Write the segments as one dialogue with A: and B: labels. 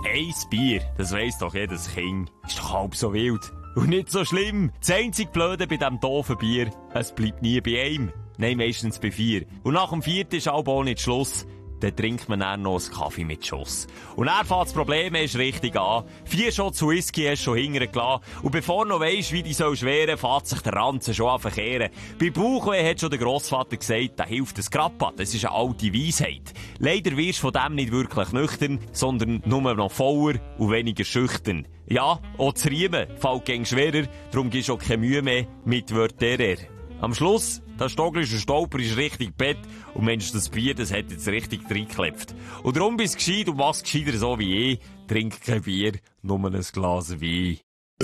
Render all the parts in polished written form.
A: Ein Bier, das weiss doch jedes Kind. Ist doch halb so wild. Und nicht so schlimm. Das einzig Blöde bei diesem doofen Bier, es bleibt nie bei einem. Nein, meistens bei 4. Und nach dem 4. ist auch nicht Schluss. Dann trinkt man dann noch einen Kaffee mit Schuss. Und dann fängt das Problem erst richtig an. 4 Shots Whisky hast du schon hinterher gelassen. Und bevor du noch weisst, wie die soll schweren, fängt sich der Ranzen schon an verkehren. Bei Bauchweh hat schon der Grossvater gesagt, da hilft das Grappa. Das ist eine alte Weisheit. Leider wirst du von dem nicht wirklich nüchtern, sondern nur noch voller und weniger schüchtern. Ja, auch das Riemen fällt gegen schwerer, darum gibst du auch keine Mühe mehr mit Wörterer. Am Schluss, das Stoglische Stolper ist richtig Bett und Mensch, das Bier, das hat jetzt richtig reingeklebt. Und darum bist du gescheit und machst gescheiter so wie ich. Trink kein Bier, nur ein Glas Wein.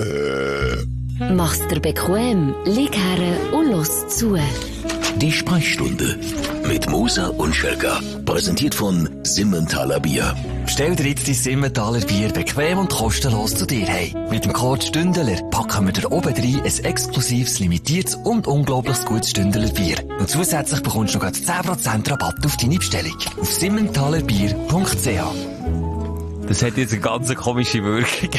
B: Mach's dir bequem, lieg her und los zu.
C: Die Sprechstunde mit Musa und Schelka. Präsentiert von Simmentaler Bier.
D: Stell dir jetzt dein Simmentaler Bier bequem und kostenlos zu dir heim. Mit dem Code Stündeler packen wir dir oben rein ein exklusives, limitiertes und unglaublich gutes Stündeler Bier. Und zusätzlich bekommst du noch 10% Rabatt auf deine Bestellung. Auf simmentalerbier.ch.
A: Das hat jetzt eine ganz komische Wirkung.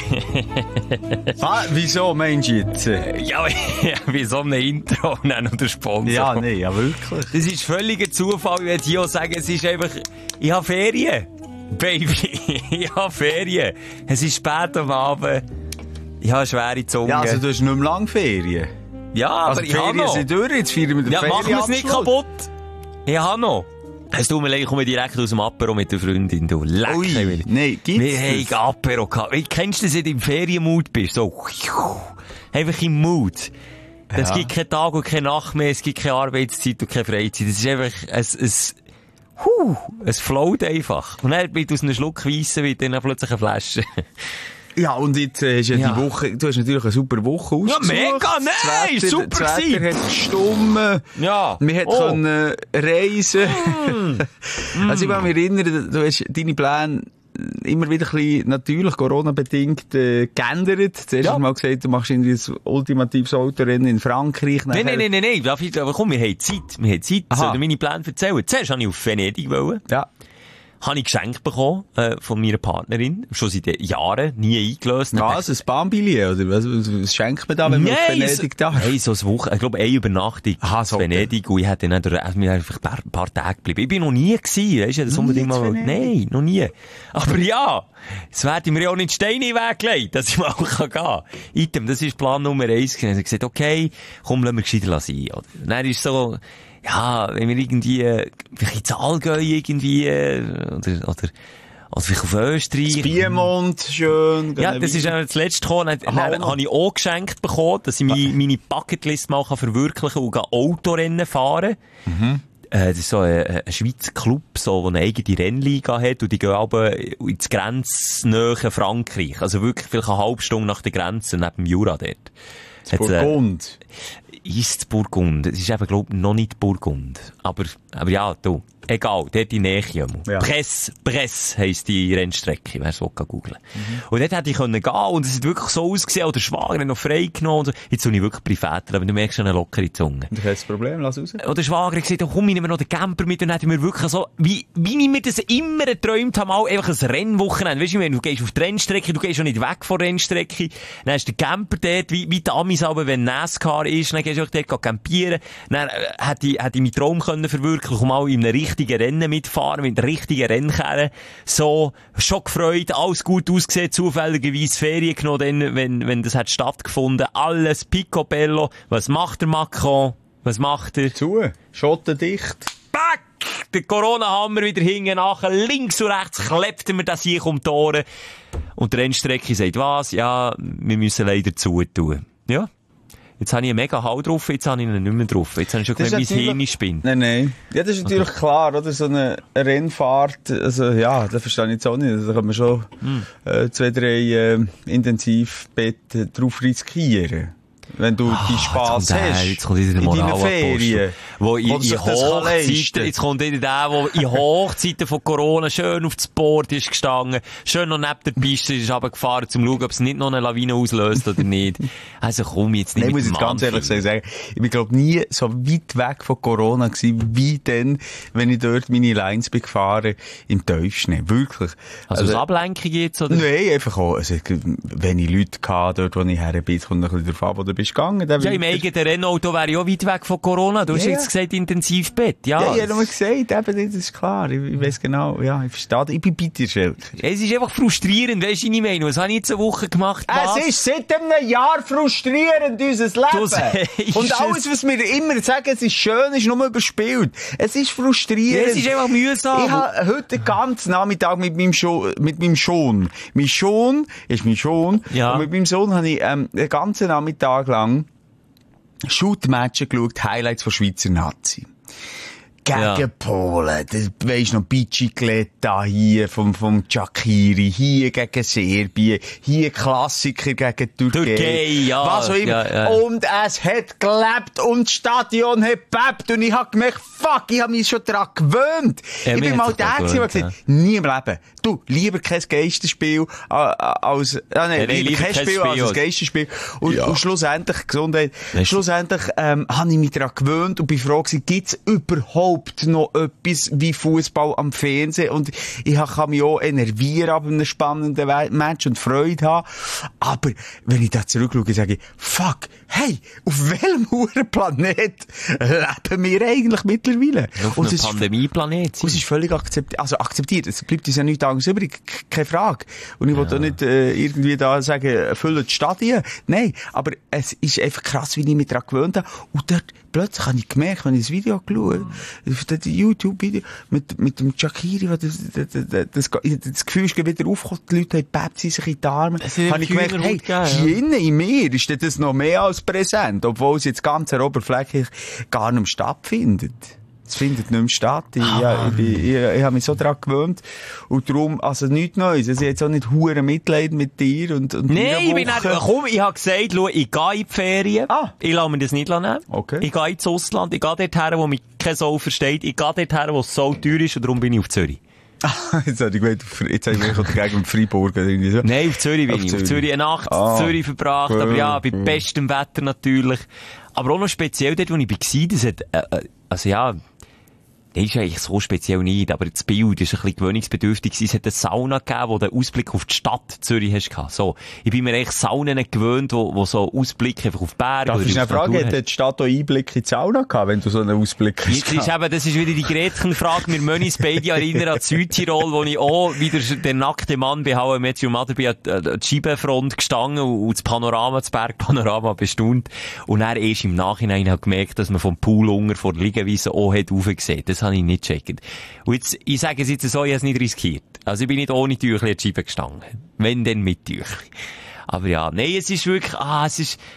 E: Wieso, meinst du jetzt?
A: Ja, wie so ein Intro und dann noch der Sponsor.
E: Ja, nee, ja wirklich.
A: Das ist völliger Zufall. Ich würde hier auch sagen, es ist einfach, ich habe Ferien. Baby, ich habe Ferien. Es ist spät am Abend. Ich habe eine schwere Zunge.
E: Ja, also du hast nicht mehr lange Ferien.
A: Ja, aber
E: also
A: ich habe noch.
E: Sind durch, jetzt feiern wir den
A: Ferienabschluss. Ja, mach mir's nicht kaputt. Ich habe noch. Es tut mir leid, ich komme direkt aus dem Apero mit der Freundin, du. Leck.
E: Ui, nein, gibt's
A: wir haben Apero gehabt. Kennst du das, wenn du im Ferienmut bist? So, einfach im Mut. Es gibt keinen Tag und keine Nacht mehr, es gibt keine Arbeitszeit und keine Freizeit. Es ist einfach es float einfach. Und dann wird aus einem Schluck Weissen wird dann plötzlich eine Flasche.
E: Ja, und jetzt hast du die Woche, du hast natürlich eine super Woche ausgesucht.
A: Ja, mega, nein, super
E: Das Wetter hat gestummen.
A: Ja.
E: Wir können reisen. Also ich kann mich erinnern, du hast deine Pläne immer wieder ein bisschen, natürlich Corona-bedingt, geändert. Zuerst hast du mal gesagt, du machst irgendwie ein ultimatives Autorennen in Frankreich.
A: Nein. Aber komm, wir haben Zeit. Soll ich meine Pläne erzählen? Zuerst wollte ich auf Venedig.
E: Ja.
A: Habe ich geschenkt bekommen, von meiner Partnerin. Schon seit Jahren. Nie eingelöst.
E: Was? Ein Bahnbillet? Oder was schenkt man da, wenn man auf Venedig da ist?
A: Nein, so eine Woche. Ich glaube, eine Übernachtung.
E: So
A: Venedig. Und ich hätte dann mir einfach ein paar Tage geblieben. Ich bin noch nie gewesen. Weisst du, das unbedingt mal. Nein, noch nie. Aber ja, es werden mir ja auch nicht Steine in den Weg gelegt, dass ich mal gehen kann. Item, das ist Plan Nummer 1 gewesen. Ich habe gesagt, okay, komm, lass mir gescheiter sein. Dann ist so, ja, wenn wir irgendwie, vielleicht ins Allgäu irgendwie, oder vielleicht auf Österreich.
E: Das Piemont, schön.
A: Ja, das ist auch das letzte gekommen. Dann habe ich auch geschenkt bekommen, dass ich meine Bucketlist mal verwirklichen kann und Autorennen fahren. Mhm. Das ist so ein Schweizer Club, so, der eine eigene Rennliga hat, und die gehen aber ins grenznähe Frankreich. Also wirklich vielleicht eine halbe Stunde nach der Grenze, neben dem Jura dort.
E: Burgund.
A: Ist Burgund. Es ist eben, glaub ich, noch nicht Burgund. Aber ja, du. Egal, dort in Nähe. Ja. Press heisst die Rennstrecke, wer es will, googeln. Und dort hätte ich gehen können, und es hat wirklich so ausgesehen, oder der Schwager hat noch frei genommen, und so. Jetzt soll ich wirklich privat, aber du merkst schon eine lockere Zunge.
E: Das ist das Problem, lass raus.
A: Und der Schwager hat gesagt, komm, ich nehme noch den Camper mit, und dann hätte ich mir wirklich so, wie ich mir das immer geträumt habe, mal einfach ein Rennwochenende. Weisst du, du gehst auf die Rennstrecke, du gehst schon nicht weg von der Rennstrecke, dann hast du den Camper dort, wie die Amis aber, wenn NASCAR ist, dann gehst du auch dort campieren. Dann hätte ich meinen Traum können verwirklichen, mal in einem richtigen Rennen mitfahren, mit richtigen Rennkerren. So, schon gefreut, alles gut ausgesehen, zufälligerweise Ferien genommen, wenn das hat stattgefunden. Alles picobello. Was macht der Macron? Was macht er?
E: Schottendicht.
A: Back! Der Corona-Hammer wieder hinten nach, links und rechts klebt mir das hier um die Ohren. Und die Rennstrecke sagt, was? Ja, wir müssen leider zutun. Ja. Jetzt habe ich einen mega Hall drauf, jetzt habe ich ihn nicht mehr drauf. Jetzt habe ich schon gemerkt, mein Hirn spinnt.
E: Nein. Ja, das ist natürlich klar, oder? So eine Rennfahrt, also, ja, das verstehe ich jetzt auch nicht. Da kann man schon 2-3 Intensivbetten drauf riskieren. Wenn du die Spass hast.
A: Jetzt kommt wieder der
E: in deinen Ferien.
A: Wo in Hochzeiten, jetzt kommt wieder der, der in Hochzeiten von Corona schön auf das Board ist gestanden, schön noch neben der Piste ist runtergefahren, um zu schauen, ob es nicht noch eine Lawine auslöst oder nicht. Also komm jetzt nicht.
E: Ich muss jetzt ganz ehrlich sagen, ich bin glaub nie so weit weg von Corona gewesen, wie dann, wenn ich dort meine Lines bin gefahren, im Tiefschnee. Wirklich.
A: Also als Ablenkung jetzt, oder?
E: Nein, einfach auch, also, wenn ich Leute hatte, dort, wo ich her bin, kommt ein bisschen darauf an, wo du bist gegangen.
A: Ja, im eigenen Rennauto wäre ich auch weit weg von Corona. Du hast jetzt gesagt, Intensivbett, ja.
E: Ja, ich habe nur gesagt, eben, das ist klar. Ich weiss genau, ja, ich verstehe. Ich bin bei dir, Schelker.
A: Es ist einfach frustrierend, weisst du, was ich meine? Was habe ich jetzt eine Woche gemacht?
E: Es ist seit einem Jahr frustrierend, unser Leben. Und alles, was wir immer sagen, es ist schön, ist nur überspielt. Es ist frustrierend.
A: Ja, es ist einfach mühsam.
E: Ich habe heute den ganzen Nachmittag mit meinem Sohn. Mein Sohn ist mein Sohn.
A: Ja.
E: Und mit meinem Sohn habe ich den ganzen Nachmittag lang Shoot-Matches geschaut, Highlights von Schweizer Nazi. Gegen Polen, das weisst noch, Bicicletta hier vom Shaqiri, hier gegen Serbien, hier Klassiker gegen Türkei.
A: Ja.
E: Was auch immer. Ja. Und es hat gelebt und das Stadion hat gebebt und ich hab gemerkt, fuck, ich hab mich schon daran gewöhnt.
A: Ja,
E: ich bin mal der gewesen, der gesagt hat, nie im Leben. Du, lieber kein Geisterspiel als, lieber kein Spiel als ein Geisterspiel. Und schlussendlich, Gesundheit, schlussendlich, habe ich mich daran gewöhnt und bin froh gewesen, gibt's überhaupt noch etwas wie Fußball am Fernsehen? Und ich kann mich auch enervieren ab einem spannenden Match und Freude haben. Aber wenn ich da zurückschaue, sage ich, fuck, hey, auf welchem Planet leben wir eigentlich mittlerweile?
A: Auf einem Pandemie-Planet.
E: Und es ist völlig akzeptiert. Es bleibt uns ja nichts anderes übrig. Keine Frage. Und ich wollte auch nicht irgendwie da sagen, füllen die Stadien. Nein, aber es ist einfach krass, wie ich mich daran gewöhnt habe. Und dort plötzlich habe ich gemerkt, wenn ich das Video geschaut habe, das YouTube-Video mit dem Shaqiri, das Gefühl ist wieder aufgekommen, die Leute haben gebebt, sich in die Arme. Habe ich gemerkt, hey, hier innen in mir ist das noch mehr als präsent, obwohl es jetzt ganz oberflächlich gar nicht mehr stattfindet. Es findet nicht mehr statt. Ich habe mich so daran gewöhnt. Und darum, also nichts Neues. Also jetzt auch nicht hure Mitleid mit dir und
A: nein, ich habe gesagt, schau, ich gehe in die Ferien. Ich lasse mir das nicht nehmen.
E: Okay.
A: Ich gehe ins Ausland. Ich gehe dorthin, wo mich keine Sau versteht. Ich gehe dorthin, wo es so teuer ist. Und darum bin ich auf Zürich.
E: Jetzt habe ich gemeint, gegen Freiburg oder irgendwie so.
A: Nein, auf Zürich bin ich. Auf Zürich eine Nacht in Zürich verbracht. Aber ja, bei bestem Wetter natürlich. Aber auch noch speziell dort, wo ich war, das hat, also ja, das ist eigentlich so speziell nicht, aber das Bild ist ein bisschen gewöhnungsbedürftig. Es hat eine Sauna gegeben, wo du den Ausblick auf die Stadt Zürich hast. So. Ich bin mir eigentlich Saunen gewöhnt, wo so Ausblick einfach auf Berge.
E: Darf ich eine Frage, hat die Stadt auch Einblick in die Sauna gehabt, wenn du so einen Ausblick hast?
A: Das ist wieder die Gretchenfrage. Wir müssen uns beide erinnern an Südtirol, wo ich auch wieder der nackte Mann bei How I Met Your Mother bin, an die Scheibenfront gestanden und das Panorama, das Bergpanorama bestaunt. Und dann erst im Nachhinein habe ich gemerkt, dass man vom Pool unter vor der Liegewiese auch hat raufgesehen. Das habe ich nicht gecheckt. Und jetzt, ich sage es jetzt so, ich habe es nicht riskiert. Also ich bin nicht ohne Tüchli an die Scheibe gestanden. Wenn, dann mit Tüchli. Aber ja, nein, es ist wirklich, aber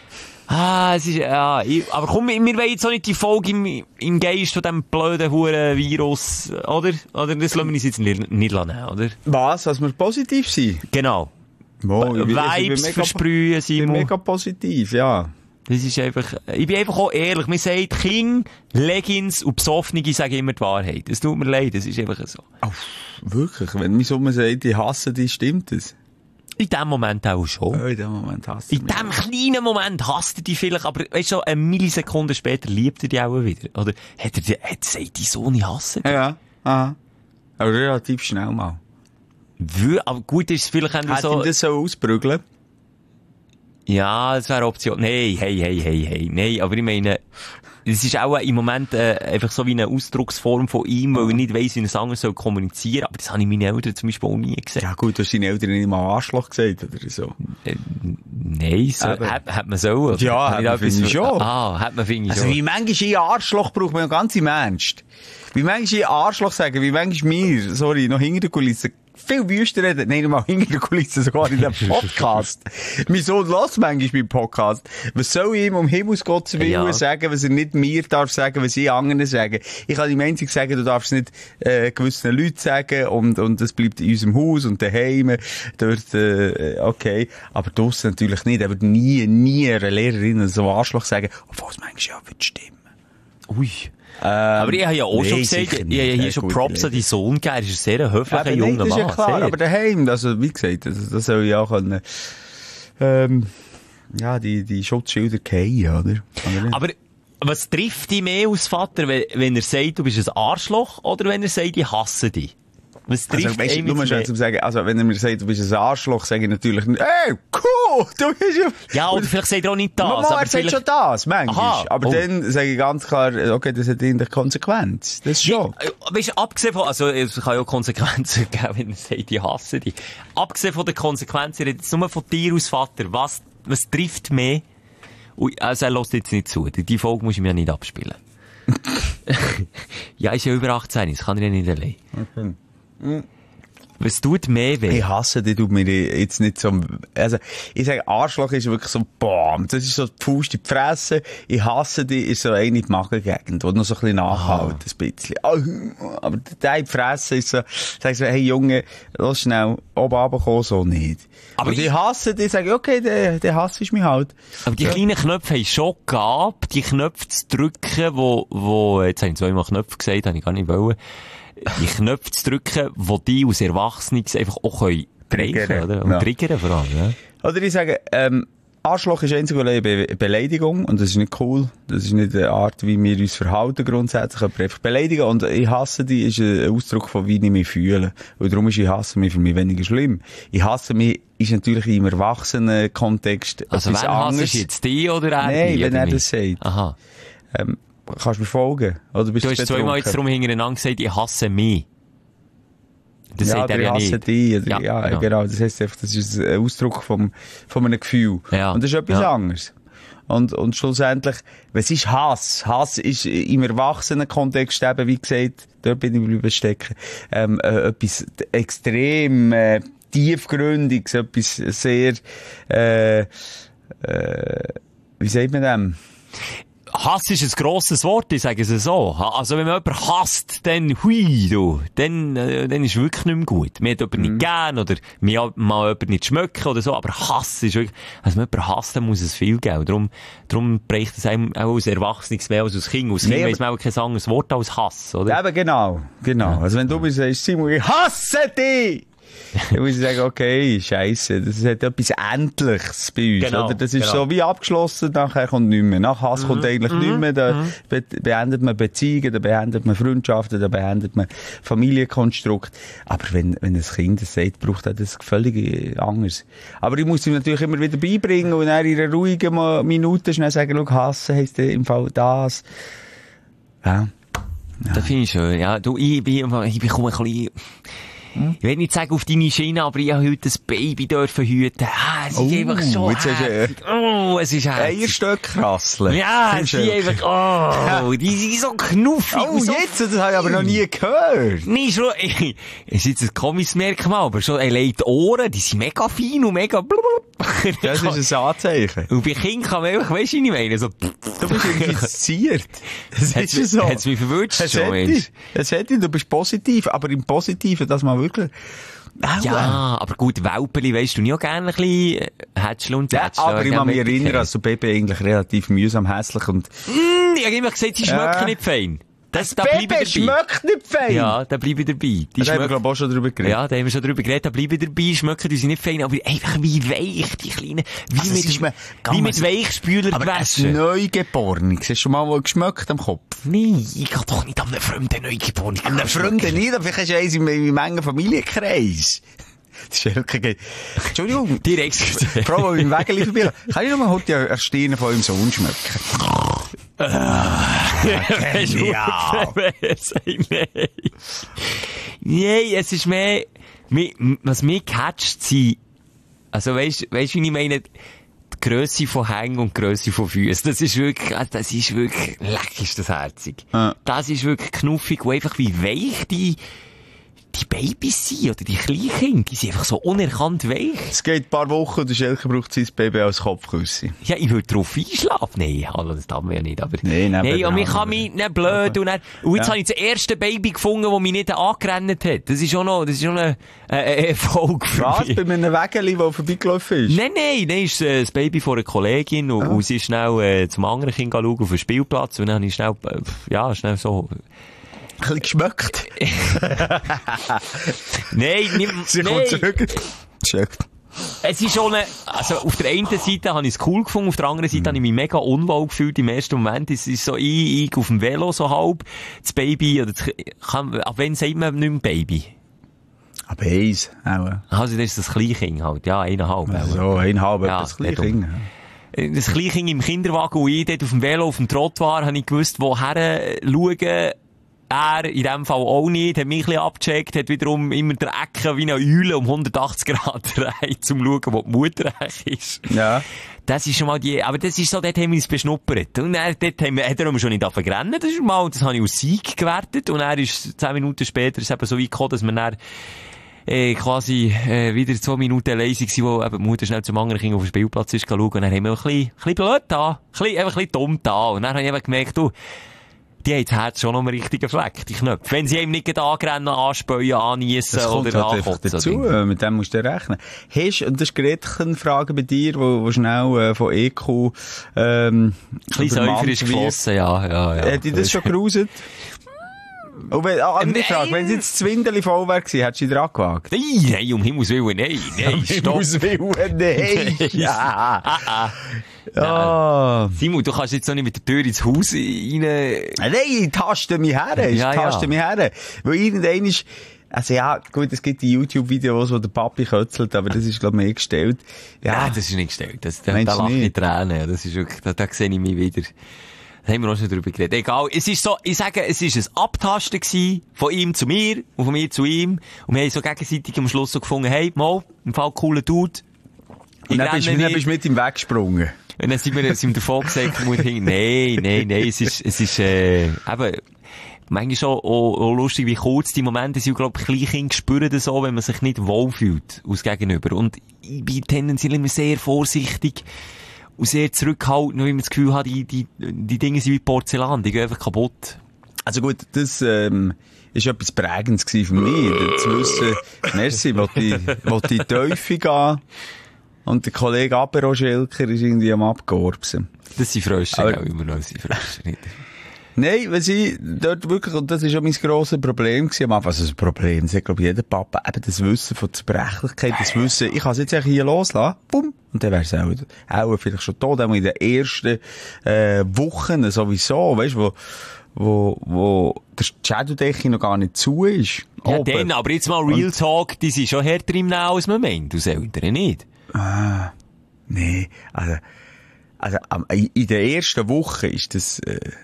A: komm, wir wollen jetzt auch nicht die Folge im Geist von diesem blöden Huren-Virus, oder? Oder das lassen wir uns jetzt nicht nehmen, oder?
E: Was? Dass wir positiv sind?
A: Genau. Vibes versprühen, Simon.
E: Ich bin mega positiv, ja.
A: Das ist einfach, ich bin einfach auch ehrlich. Man sagt, Kinder, Leggings und Besoffene sagen immer die Wahrheit. Es tut mir leid, das ist einfach so.
E: Oh, wirklich? Wenn mir so man sagt, ich hasse dich, stimmt das?
A: In dem Moment auch schon.
E: In dem Moment hasst du
A: In dem kleinen Moment hasst er dich vielleicht, aber weißt du, eine Millisekunde später liebt er dich auch wieder. Oder sagt die Sohn, ich hasse dich?
E: Ja, aha. Aber relativ schnell mal.
A: Aber gut ist es vielleicht, wenn du so...
E: Hätte ihn das so ausbrügeln?
A: Ja, das wäre eine Option. Nein, hey. Nein, aber ich meine, es ist auch im Moment einfach so wie eine Ausdrucksform von ihm, weil ich nicht weiss, wie ein Sänger soll kommunizieren. Aber das habe ich meinen Eltern zum Beispiel auch nie gesagt.
E: Ja gut, du hast deinen Eltern nicht mal Arschloch gesagt oder so.
A: Nein, so, hat man so. Oder?
E: Ja, hat man finde ich schon.
A: Hat man finde ich schon.
E: Also wie manchmal ein Arschloch braucht man ja ganz im Ernst. Wie manchmal ein Arschloch sagen, wie manchmal mir, sorry, noch hinter der Kulisse, viel wüster reden. Nein, mal hinter der Kulisse, sogar in dem Podcast. Mein Sohn lässt manchmal meinen Podcast. Was soll ich ihm um Himmelsgottes Willen sagen, was er nicht mir darf sagen, was ich anderen sagen? Ich kann ihm einzig sagen, du darfst nicht, gewissen Leuten sagen, und das bleibt in unserem Haus und daheim, dort, okay. Aber draussen natürlich nicht. Er wird nie einer Lehrerin so Arschloch sagen, obwohl es manchmal ja wird stimmen.
A: Ui. Aber ich habe ja auch schon gesagt, ich habe hier schon Props an deinen Sohn gegeben. Er ist ein sehr höflicher junger Mann.
E: Das ist ja klar,
A: sehr.
E: aber daheim, also, wie gesagt, das soll ja auch können, ja, die Schutzschilder fallen, oder?
A: Aber was trifft dich mehr als Vater, wenn er sagt, du bist ein Arschloch, oder wenn er sagt, ich hasse dich? Was trifft
E: also, weißt, nur mal schnell zu sagen, also, wenn er mir sagt, du bist ein Arschloch, sage ich natürlich nicht, ey, cool, du bist ja...
A: Ja, oder vielleicht sagt er auch nicht das.
E: Mama,
A: aber
E: er sagt schon das, manchmal.
A: Aha,
E: aber dann sage ich ganz klar, okay, das hat eigentlich Konsequenz. Das schon.
A: Weißt du, abgesehen von, also, es kann ja auch Konsequenzen geben, wenn er sagt, ich hasse dich. Abgesehen von den Konsequenzen, jetzt nur von dir als Vater, was trifft mehr? Also, er lässt jetzt nicht zu. Die Folge muss ich mir ja nicht abspielen. Ja, ist ja über 18, das kann er ja nicht allein. Okay. Was tut mehr weh?
E: Ich hasse die, tut mir jetzt nicht so, also, ich sage, Arschloch ist wirklich so, boom, das ist so die Faust in die Fresse. Ich hasse die, ist so eine in die Magengegend, wo noch so ein bisschen nachhält, ein bisschen. Aber der in die Fresse ist so, sagst du, hey Junge, lass schnell, oben runterkommen, so nicht. Aber ich hasse die, sage ich, okay, der Hass ist mir halt.
A: Aber die kleinen Knöpfe haben schon gehabt, die Knöpfe zu drücken, wo, jetzt habe ich zweimal Knöpfe gesagt, habe ich gar nicht wollen. Die Knöpfe zu drücken, die die aus Erwachsenen einfach auch greifen können, oder? Und triggern vor allem, ja.
E: Oder ich sage, Arschloch ist einzig eine Beleidigung, und das ist nicht cool. Das ist nicht eine Art, wie wir uns verhalten grundsätzlich, aber einfach beleidigen. Und ich hasse die ist ein Ausdruck von, wie ich mich fühle. Und darum ist ich hasse mich für mich weniger schlimm. Ich hasse mich ist natürlich im Erwachsenen-Kontext
A: also etwas anderes. Also wen hasst die oder er?
E: Nein, wenn er das sagt.
A: Aha.
E: Kannst du mir folgen? Oder bist
A: du hast zweimal jetzt darum hintereinander gesagt, ich hasse mich. Das
E: ja,
A: sagt er ja nicht.
E: Die. Ja, genau. Das heisst einfach, das ist ein Ausdruck von einem Gefühl. Ja. Und das ist etwas anderes. Und schlussendlich, was ist Hass? Hass ist im Erwachsenen-Kontext eben, wie gesagt, dort bin ich bleiben stecken, etwas extrem, tiefgründiges, etwas sehr, wie sagt man dem?
A: Hass ist ein grosses Wort, ich sage es so. Also, wenn man jemanden hasst, dann, dann ist wirklich nicht mehr gut. Man hat jemanden nicht gern, oder man mal jemanden nicht schmecken, oder so, aber Hass ist wirklich, also, wenn man jemanden hasst, dann muss es viel geben. Darum bricht es einem auch als Erwachsenes mehr als Kind. Als Kind weiss man auch kein anderes Wort als Hass, oder?
E: Eben, genau. Ja. Also, wenn du mir sagst, Simon, ich hasse dich! Dann muss ich sagen, okay, scheisse, das hat etwas Endliches bei uns, oder? Das ist so wie abgeschlossen, nachher kommt nichts mehr. Nach Hass kommt eigentlich nichts mehr, da beendet man Beziehungen, da beendet man Freundschaften, da beendet man Familienkonstrukt. Aber wenn ein Kind das sagt, braucht er das völlig anders. Aber ich muss ihm natürlich immer wieder beibringen und dann in einer ruhigen Minute schnell sagen, schau, hassen heisst im Fall das. Ja.
A: Das finde ich schön, ja. Du, ich bekomme ein bisschen, ich will nicht sagen auf deine Schiene, aber ich habe heute ein Baby dürfen hüten. Es ist einfach so herzig. Es ist herzig.
E: Eierstöckrasseln.
A: Ja, es ist einfach, die sind so knuffig.
E: Jetzt, das habe ich aber noch nie gehört.
A: Nee, schon, es ist jetzt ein komisches Merkmal, aber schon, die Ohren, die sind mega fein und mega
E: Das ist ein Anzeichen.
A: Und bei Kindern kann man einfach, weisst du, was ich meine? So,
E: du bist infiziert. Das ist so.
A: Hat's mich verwünscht schon, Mensch.
E: Du bist positiv, aber im Positiven, dass man wirklich...
A: Ja, aber gut, Welpeli, weisst du, nicht auch gerne ein bisschen Hätschel und Tätschel.
E: Aber ich kann mich erinnern, dass so Baby eigentlich relativ mühsam, hässlich und...
A: Ich habe immer gesagt, sie schmecken nicht fein.
E: Das Baby schmeckt nicht fein.
A: Ja, da bleibe ich dabei.
E: Da haben wir, glaube ich, auch schon drüber geredet.
A: Ja, da haben wir schon drüber geredet, da bleibe ich dabei, schmecken die nicht fein, aber einfach wie weich, die kleinen, wie mit Weichspüler gewaschen.
E: Aber ein Neugeborenes, hast du schon mal geschmeckt am Kopf?
A: Nein, ich kann doch nicht an einem fremden Neugeborenen.
E: An einem fremden nicht, vielleicht hast du eins in einem engen Familienkreis. Das ist wirklich... Entschuldigung.
A: Direkt.
E: Frau, die im Wägeli vorbei. Kann ich noch mal heute eine Stirne von eurem Sohn schmecken?
A: Ja. Nein, es ist mehr, was mich catcht, sind, also weisst, wie ich meine, die Grösse von Hängen und die Grösse von Füßen. Das ist wirklich, leck ist das herzig. Das ist wirklich knuffig, und einfach wie weich die Babys sind, oder die Kleinkinder, die sind einfach so unerkannt weich.
E: Es geht ein paar Wochen und der Schelker braucht sein Baby als Kopfküsse.
A: Ja, ich würde drauf einschlafen. Nein, hallo, das darf man ja nicht, aber...
E: Nein,
A: und ich kann mich nicht blöd und jetzt habe ich das erste Baby gefunden, das mich nicht angerannt hat. Das ist schon ein Erfolg für mich.
E: Was? Bei einem Wägeli, der vorbeigelaufen ist?
A: Nein, ist das Baby von einer Kollegin und sie ist schnell zum anderen Kind schauen auf den Spielplatz und dann habe ich schnell so...
E: Ein bisschen geschmeckt.
A: Nein,
E: Sie kommt zurück. Schmeckt.
A: Es ist schon also auf der einen Seite habe ich es cool gefunden, auf der anderen Seite habe ich mich mega unwohl gefühlt im ersten Moment. Es ist so, ich auf dem Velo so halb, das Baby, oder ab wann sagt man nicht mehr Baby?
E: Ab 1, auch.
A: Also das ist das Kleinkind halt, ja, 1,5.
E: Also, 1,5,
A: ja,
E: das Kleinkind.
A: Das Kleinkind im Kinderwagen, wo ich dort auf dem Velo, auf dem Trott war, habe ich gewusst, woher schauen. Er, in dem Fall auch nicht, hat mich ein bisschen abgecheckt, hat wiederum immer die Ecke wie eine Eule um 180 Grad drehen, zum schauen, wo die Mutter ist.
E: Ja.
A: Das ist schon mal aber das ist so, dort haben wir uns beschnuppert. Und dann, dort hat er schon nicht rennen. Das habe ich als Sieg gewertet. Und er ist 10 Minuten später, ist eben so weit gekommen, dass wir dann, quasi, wieder 2 Minuten leise waren, wo eben die Mutter schnell zum anderen Kind auf den Spielplatz ist schauen. Und dann haben wir ein bisschen blöd da. Ein bisschen dumm da. Und dann habe ich eben gemerkt, die haben das Herz schon noch einen richtigen Fleck, die Knöpfe. Wenn sie eben nicht anrennen, anspäuen, anniessen oder ankotzen.
E: Dazu, mit dem musst du rechnen. Und das ist eine Frage bei dir, wo schnell von EQ,
A: ein bisschen Säufer ist geflossen, ja.
E: Hat dich das schon geruset? Andere Frage, wenn es jetzt das Windeli voll wäre gewesen, hättest du dich dran gewagt?
A: Nein, um Himmels Willen, nein, stopp.
E: Um Himmels Willen, nein. Ja.
A: Ja. Simon, du kannst jetzt noch nicht mit der Tür ins Haus rein.
E: Nein, ich taste mich her. Weil irgendein ist, also ja, gut, es gibt die YouTube-Videos, wo der Papi kötzelt, aber das ist, glaube ich, mehr gestellt.
A: Ja, das ist nicht gestellt. Da lache ich Tränen. Das ist wirklich, da sehe ich mich wieder. Da haben wir auch schon drüber geredet. Egal, es ist so, ich sage, es ist ein Abtasten gewesen, von ihm zu mir und von mir zu ihm. Und wir haben so gegenseitig am Schluss so gefunden, hey, mal, im Fall cooler Dude.
E: Und dann bist du mit ihm weggesprungen.
A: Und dann sind wir davon gesagt, nein, es ist, eben, manchmal schon auch lustig, wie kurz die Momente sind. Ich glaube, Kleinkinder spüren das so, wenn man sich nicht wohlfühlt, aus Gegenüber. Und ich bin tendenziell immer sehr vorsichtig und sehr zurückhaltend, weil ich das Gefühl habe, die Dinge sind wie Porzellan, die gehen einfach kaputt.
E: Also gut, das, ist etwas Prägendes gewesen für mich, zu wissen, merci, wo die Teufel gehen. Und der Kollege Apero Schelker ist irgendwie am Abgeorbsen.
A: Das sind Frösche, auch immer noch, nicht.
E: Nein, weil sie dort wirklich, und das ist auch mein grosses Problem gewesen, am Anfang, also das Problem, das hat, glaube ich, jeder Papa, eben das Wissen von Zerbrechlichkeit, das Wissen, ich kann es jetzt hier loslassen, bumm, und dann wär's auch vielleicht schon tot, auch in den ersten, Wochen sowieso, weißt du, wo der Schädeldecke noch gar nicht zu ist.
A: Ja, dann, aber jetzt mal Real Talk, die sind schon härter im Now, als man meint, aus Eltern nicht.
E: Nee, also, in der ersten Woche ist das,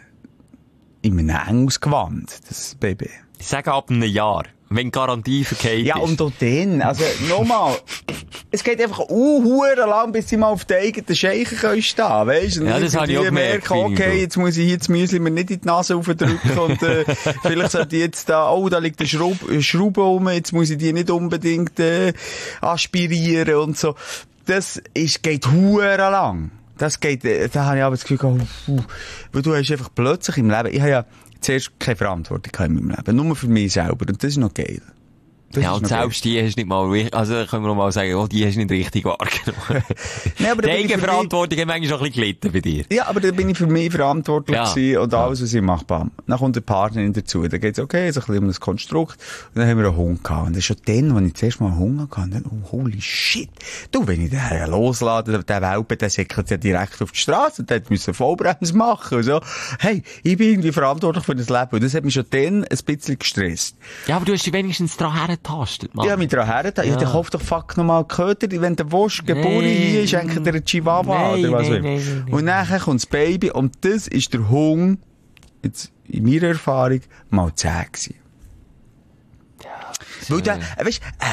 E: in einem Engelsgewand, das Baby.
A: Ich sage ab einem Jahr, wenn Garantie verkehrt ist.
E: Ja, und auch dann, also, nochmal, es geht einfach lang, bis sie mal auf den eigenen Scheichen können stehen, weisst du?
A: Ja, das habe ich auch gemerkt.
E: Okay, jetzt muss ich hier das Müsli mir nicht in die Nase aufdrücken und, vielleicht sollte ich jetzt da liegt eine Schraube rum, jetzt muss ich die nicht unbedingt, aspirieren und so. Das geht lang. Das geht, da habe ich aber das Gefühl, weil du hast einfach plötzlich im Leben, ich habe ja zuerst keine Verantwortung in meinem Leben, nur für mich selber, und das ist noch geil.
A: Ja, und selbst die hast du nicht mal, also können wir noch mal sagen, die hast du nicht richtig wahrgenommen. Nee, aber die Eigenverantwortung hat manchmal schon ein bisschen gelitten bei dir.
E: Ja, aber da bin ich für mich verantwortlich gewesen und alles, was ich mache, bam. Dann kommt eine Partnerin dazu, dann geht's okay, so ein bisschen um das Konstrukt, und dann haben wir einen Hund gehabt. Und das ist schon dann, als ich zuerst mal einen Hund hatte, und dann, holy shit. Du, wenn ich den loslade, der Welpe, der säckelt ja direkt auf die Straße, und der musste Vollbremse machen, und so. Hey, ich bin irgendwie verantwortlich für das Leben, und das hat mich schon dann ein bisschen gestresst.
A: Ja, aber du hast dich wenigstens dran hergetastet, Mann.
E: Ja, mich dran hergetastet. Ja, dann kauf doch fuck nochmal Köder, wenn der Wurst geboren hier ist, eigentlich der Chihuahua, oder was auch immer. Und nachher kommt das Baby, und das ist der Hund, jetzt in meiner Erfahrung, mal 10 gewesen.
A: Ja,
E: weil der, weißt,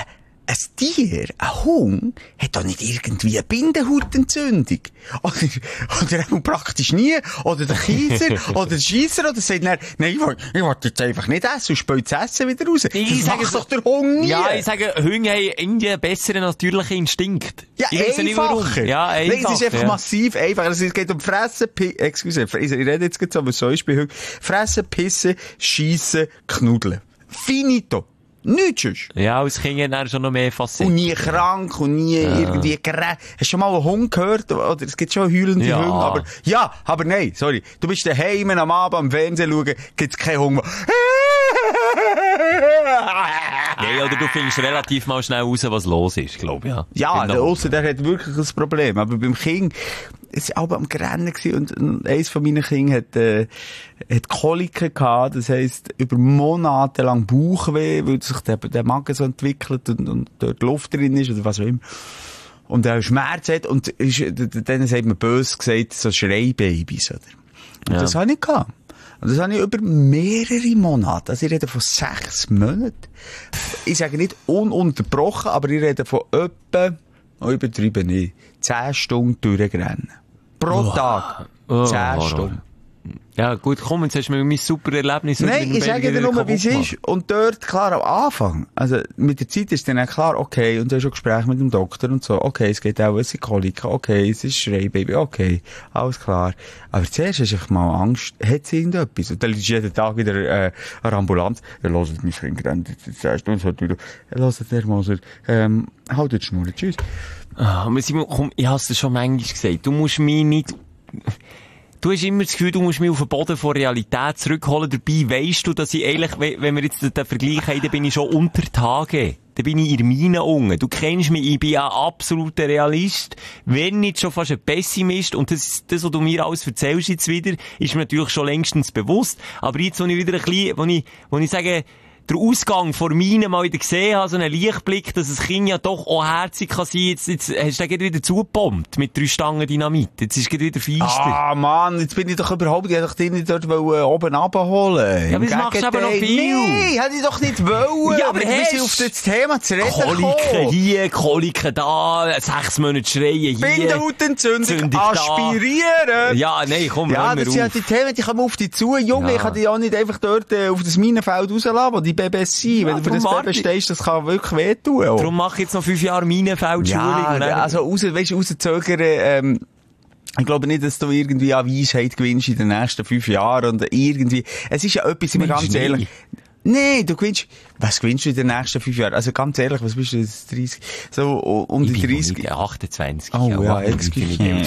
E: ein Tier, ein Hund, hat doch nicht irgendwie eine Bindehautentzündung. Oder praktisch nie. Oder der Kieser, oder der Scheisser, oder sagt dann, nein, ich will jetzt einfach nicht essen, und spült das Essen wieder raus. Das macht doch der Hund nie.
A: Ja, ich sage, Hunde haben irgendwie einen besseren natürlichen Instinkt.
E: Ja, einfacher.
A: Ja, einfacher.
E: Nein, es ist einfach massiv einfacher. Es geht um Fressen, ich rede jetzt gerade so, aber so ist bei Hunden. Fressen, Pissen, Schiessen, Knuddeln. Finito. Nichts sonst.
A: Ja, als Kind hat er schon noch mehr Facetten.
E: Und nie krank und nie irgendwie Hast du schon mal einen Hund gehört? Oder es gibt schon heulende Hunde, aber nein, sorry. Du bist daheim am Abend am Fernsehen schauen, gibt's keinen Hund,
A: Nee, oder du findest relativ mal schnell raus, was los ist, glaube ich.
E: Ja,
A: genau.
E: der Ausser, der hat wirklich ein Problem. Aber beim Kind, es war auch am Grennen und eins von meinen Kindern hat Koliken gehabt, das heisst, über Monate lang Bauchweh, weil sich der Magen so entwickelt und dort Luft drin ist oder was auch immer. Und er Schmerz hat und dann sagt man böse gesagt, so Schreibabys, oder? Und das habe ich gehabt. Und das habe ich über mehrere Monate. Also ich rede von 6 Monaten. Ich sage nicht ununterbrochen, aber ich rede von etwa, übertrieben nicht, 10 Stunden durchrennen. Pro Tag. 10 Stunden.
A: Ja, gut, komm, jetzt hast du mir mein super Erlebnis.
E: Nein, ich sage dir nur, wie es ist. Und dort, klar, am Anfang, also mit der Zeit ist dann auch klar, okay, und du hast schon Gespräche mit dem Doktor und so, okay, es geht auch, es sind Koliken, okay, es ist Schreibaby, okay, alles klar. Aber zuerst hast du mal Angst, hat sie irgendetwas? Und dann liegst du jeden Tag wieder an der Ambulanz, hört mein Kind rennt, jetzt sagst du uns halt wieder, hört der Moser, halt die Schnur, tschüss.
A: Aber Simon, komm, ich hab's dir schon manchmal gesagt, du musst mich nicht... Du hast immer das Gefühl, du musst mich auf den Boden von Realität zurückholen. Dabei weisst du, dass ich eigentlich, wenn wir jetzt den Vergleich haben, dann bin ich schon unter Tage. Dann bin ich in Mine unten. Du kennst mich, ich bin ein absoluter Realist. Wenn nicht schon fast ein Pessimist. Und das, was du mir alles erzählst jetzt wieder, ist mir natürlich schon längstens bewusst. Aber jetzt, wo ich wieder ein bisschen, wo ich sage, der Ausgang vor Mine mal wieder gesehen habe, so einen Lichtblick, dass das Kind ja doch auch herzig kann sein. Jetzt hast du wieder zugebombt mit 3 Stangen Dynamit. Jetzt ist es wieder feister.
E: Ah, Mann, jetzt bin ich doch überhaupt, ich hätte doch dich nicht dort oben runterholen.
A: Ja, aber das machst du aber noch viel.
E: Nein, hätte ich doch nicht wollen.
A: Ja, aber
E: wir sind auf das Thema zu reden
A: Koliken hier, Koliken da, 6 Monate schreien hier.
E: Bindehautentzündung aspirieren.
A: Ja, nein, komm,
E: ja, das sind ja die Themen, die kommen auf dich zu. Junge, ich kann dich auch nicht einfach dort auf das Minenfeld rauslassen, wo die Babys sind.
A: Ja,
E: wenn du für das Baby stehst, das kann wirklich wehtun.
A: Darum mache ich jetzt noch 5 Jahre Minenfeldschulung.
E: Ja, also rauszögern, ich glaube nicht, dass du irgendwie an Weisheit gewinnst in den nächsten 5 Jahren und irgendwie, es ist ja etwas, sind wir ganz ehrlich. Nein, du gewinnst, was gewinnst du in den nächsten 5 Jahren? Also ganz ehrlich, was bist du jetzt 30? So, um die 30?
A: Ich bin 28.
E: Oh, ja, excuse me.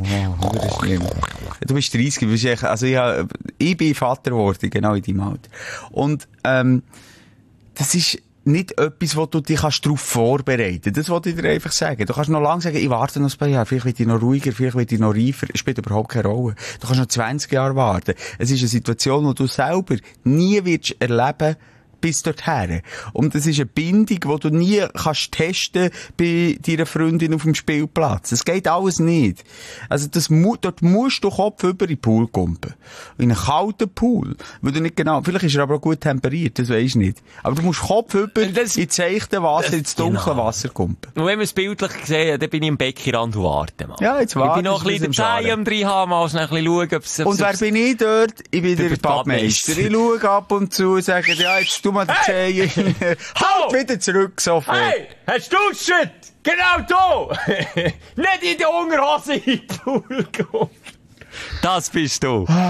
E: Du bist 30, du bist echt, also ich bin Vater geworden, genau in deinem Alter. Und, das ist nicht etwas, wo du dich darauf vorbereiten kannst. Das wollte ich dir einfach sagen. Du kannst noch lange sagen, ich warte noch ein paar Jahre, vielleicht wird ich noch ruhiger, vielleicht wird ich noch reifer. Es spielt überhaupt keine Rolle. Du kannst noch 20 Jahre warten. Es ist eine Situation, die du selber nie wirst erleben bis dorthin. Und das ist eine Bindung, die du nie kannst testen bei deiner Freundin auf dem Spielplatz. Das geht alles nicht. Also dort musst du Kopf über in den Pool kumpen. In einen kalten Pool. Weil du nicht genau, vielleicht ist er aber auch gut temperiert, das weisst du nicht. Aber du musst Kopf über ins seichte Wasser, ins dunkle Wasser kumpen.
A: Und wenn wir es bildlich sehen, dann bin ich im Beckenrand und warte mal.
E: Ja, jetzt warte.
A: Ich bin noch ein bisschen Zeh am drin haben, mal schnell ein bisschen schauen, ob es...
E: Und wer bin ich dort? Ich bin der Badmeister. Ich schaue ab und zu und sage, ja, jetzt du mal die Zehe rein. Halt wieder zurück, sofort.
A: Hey, hast du Shit? Genau da! Nicht in die Unterhose in den Pool kommen. Das bist du.
E: Du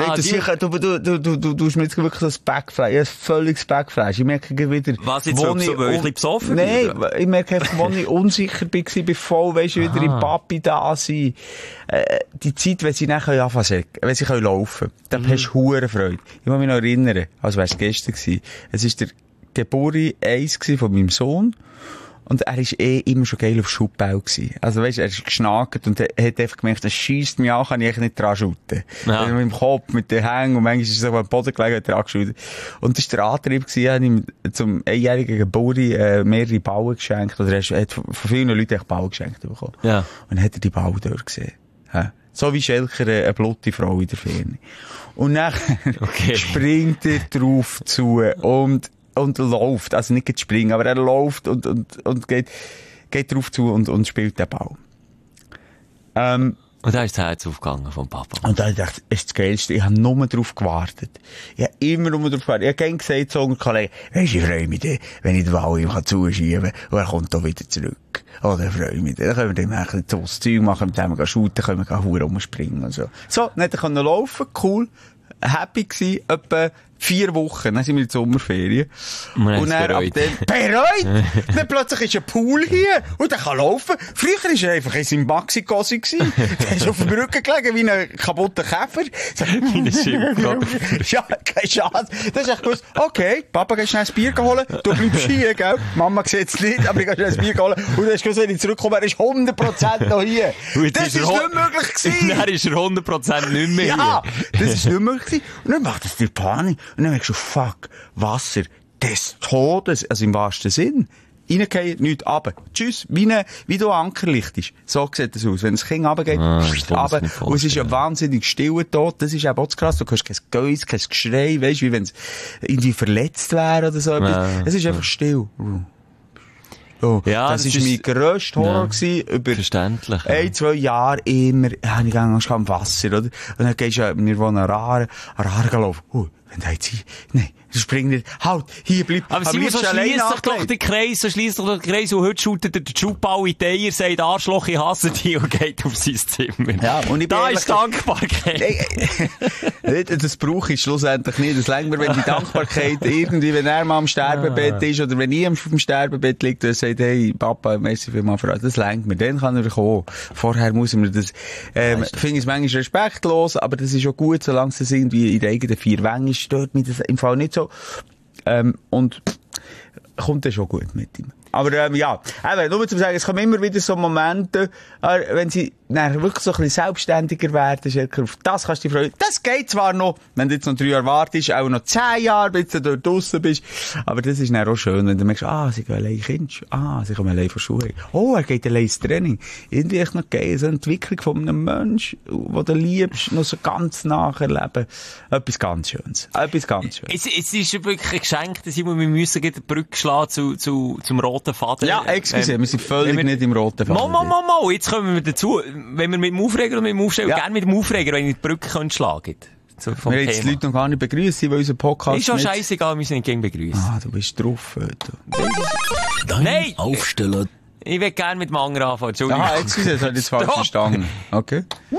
E: hast mir jetzt wirklich so ein Backfleisch, ein völliges Backfleisch. Ich merke wieder...
A: Was jetzt so, weil ich besoffen bin?
E: Nein, ich merke einfach, wo ich unsicher war, bevor, weisst du, wieder im Papi da sein. Die Zeit, wenn sie nachher anfangen, wenn sie laufen können, dann hast du hure Freude. Ich muss mich noch erinnern, als wäre es gestern gewesen. Es war der Geburt 1 von meinem Sohn. Und er war immer schon geil auf Schubbau gewesen. Also weisst, er ist geschnackt und hat einfach gemerkt, das schiesst mich an, kann ich nicht dran schütten. Ja. Mit dem Kopf, mit den Hängen und manchmal ist er so auf dem Boden gelegen und dran geschüttet. Und das war der Antrieb gewesen, er hat ihm zum 1-jährigen Geburt mehrere Bauen geschenkt, oder er hat von vielen Leuten Bauen geschenkt bekommen. Ja. Und dann hat er die Bauen dort gesehen. Ja. So wie Schelker eine blutige Frau in der Ferne. Und dann springt er drauf zu und und läuft. Also nicht springen, aber er läuft und geht drauf zu und spielt den Ball.
A: Und da ist das Herz aufgegangen vom Papa.
E: Und da dachte ich, das ist das Geilste. Ich habe nur darauf gewartet. Ich habe immer nur darauf gewartet. Ich habe gerne gesagt, so ein Kollege, weisst du, ich freue mich dann, wenn ich den Ball ihm zuschieben kann und er kommt da wieder zurück. Oh, dann freue ich mich. Dann können wir dann ein bisschen das Zeug machen, mit dem wir shooten, können wir Huren rumspringen und so. So, dann konnte er laufen, cool, happy gewesen, etwa 4 Wochen, dann sind wir in die Sommerferien. Und dann ab dann, bereut! Dann plötzlich ist ein Pool hier, und der kann laufen. Früher war er einfach in seinem Maxi-Cosi gewesen. Der ist auf dem Rücken gelegen, wie ein kaputter Käfer.
A: Wie ein Schimpf.
E: Ja, keine Chance. Dann ist echt gewusst, okay, Papa, gehst schnell ein Bier holen, du bleibst hier, gell? Mama sieht es nicht, aber ich gehe schnell ein Bier holen. Und dann ist gewusst, wenn ich zurückkomme, er ist 100% noch hier. Das ist nicht möglich gewesen.
A: Dann ist er 100% nicht mehr
E: ja,
A: hier.
E: das ist nicht möglich gewesen. Und dann macht das dir Panik. Und dann merkst du, fuck, Wasser des Todes, also im wahrsten Sinn. Reingehen, nichts runter. Tschüss, wie du Ankerlicht ist. So sieht das aus. Wenn das Kind runtergeht, runter. Und es ist ja wahnsinnig still dort. Das ist eben auch zu krass. Du hörst kein Geäus, kein Geschrei, weisst, wie wenn es irgendwie verletzt wäre oder so. Es ist einfach still. Oh,
A: ja,
E: das ist mein grösster Horror gewesen, über 1-2 Jahre immer, habe ich Angst am Wasser, oder? Und dann gehst du, wir wohnen an Aare gelaufen. Wenn da jetzt nein, spring nicht, halt, hier bleib.
A: Aber Simon, so schliesst sich doch den Kreis, und heute shootet der Schuhball in die Eier, sagt Arschloch, ich hasse dich, und geht auf sein Zimmer. Ja, und ich da ist Dankbarkeit.
E: Das brauche ich schlussendlich nicht. Das längt mir, wenn die Dankbarkeit irgendwie, wenn er mal am Sterbebett ist, oder wenn ich auf dem Sterbebett liege, und sagt, hey, Papa, merci vielmals für alles. Das längt mir. Dann kann er kommen. Vorher muss man das, finde ich es manchmal respektlos, aber das ist auch gut, solange es irgendwie in den eigenen 4 Wängen ist, stört mich das im Fall nicht so. Und kommt dann schon gut mit ihm. Aber ja, eben, nur zu sagen, es kommen immer wieder so Momente, wenn sie dann wirklich so ein bisschen selbstständiger werden, auf das kannst du dich freuen. Das geht zwar noch, wenn du jetzt noch 3 Jahre wartest, auch noch 10 Jahre, bis du dort draussen bist. Aber das ist dann auch schön, wenn du merkst, sie gehen allein Kind, sie kommen allein von Schule. Oh, er geht allein ins Training. Irgendwie echt noch geil, so eine Entwicklung von einem Menschen, den du liebst, noch so ganz nacherleben. Etwas ganz Schönes. Etwas ganz Schönes.
A: Es ist wirklich ein Geschenk, dass wir müssen die Brücke schlagen zum roten Faden.
E: Ja, excuse, wir sind völlig nicht im roten Faden.
A: Mal, jetzt kommen wir dazu. Wenn wir mit dem Aufreger oder mit dem Aufsteller, gerne mit dem Aufreger, wenn ihr die Brücke schlagen könnt. So
E: wir haben jetzt die Leute noch gar nicht begrüßen, weil unser Podcast
A: ist schon scheißegal, wir sind nicht gegen begrüßen.
E: Du bist drauf,
C: Dein Aufsteller.
A: Ich will gerne mit dem anderen anfangen, Entschuldigung.
E: Excuse, das habe ich jetzt falsch verstanden. Okay.
A: No!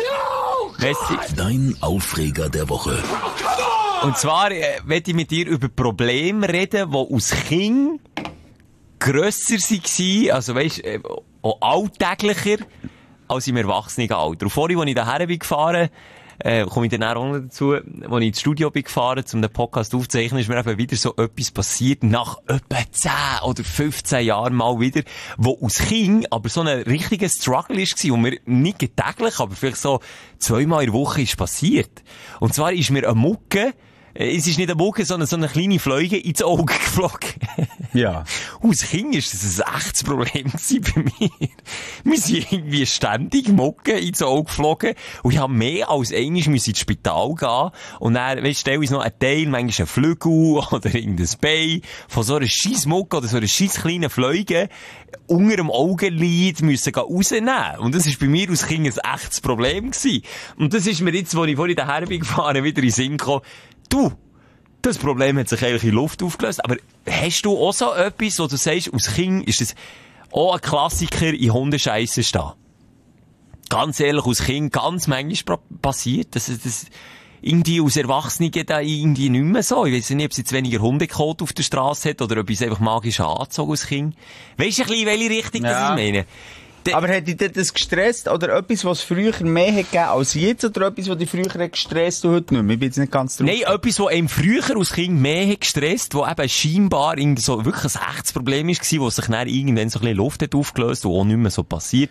C: Dein Aufreger der Woche.
A: Und zwar möchte ich mit dir über Probleme reden, die aus Kind grösser waren, also weisst, auch alltäglicher, als im Erwachsenenalter. Und vorhin, als ich daher bin gefahren, komme ich dann auch noch dazu, als ich ins Studio bin gefahren, um den Podcast aufzuzeichnen, ist mir eben wieder so etwas passiert, nach etwa 10 oder 15 Jahren mal wieder, wo aus Kind aber so ein richtiger Struggle war, und mir nicht täglich, aber vielleicht so 2-mal in der Woche ist passiert. Und zwar ist mir eine Mucke, es ist nicht eine Mucke, sondern so eine kleine Fliege ins Auge geflogen.
E: Ja.
A: Aus Kind ist das ein echtes Problem bei mir. Wir sind irgendwie ständig Mucke ins Auge geflogen, und ich habe mehr als einmal ins Spital gehen, und dann, weisst, stell uns noch einen Teil, manchmal ein Flügel oder irgendein Bein von so einer scheiss Mucke oder so einer scheiss kleinen Fliege unter dem Augenlid müssen rausnehmen. Und das ist bei mir als Kind ein echtes Problem gewesen. Und das ist mir jetzt, als ich vorhin daher bin gefahren, wieder in den Sinn gekommen. Du, das Problem hat sich eigentlich in Luft aufgelöst, aber hast du auch so etwas, wo du sagst, aus Kind ist das auch ein Klassiker in Hundescheisse stehen? Ganz ehrlich, aus Kind ganz manchmal passiert, dass das irgendwie aus Erwachsenen da irgendwie nicht mehr so. Ich weiss nicht, ob es jetzt weniger Hundekot auf der Straße hat oder ob ich es einfach magisch angezogen aus Kind. Weisst du ein bisschen, welche Richtung das ich meine?
E: Aber hat dich das gestresst, oder etwas, was es früher mehr hat gegeben als jetzt, oder etwas, was dich früher hat gestresst und heute nicht mehr? Ich bin jetzt nicht ganz drauf.
A: Nein, etwas, was einem früher als Kind mehr hat gestresst, wo eben scheinbar so wirklich ein echtes Problem war, wo sich dann irgendwann so ein bisschen Luft hat aufgelöst, wo auch nicht mehr so passiert.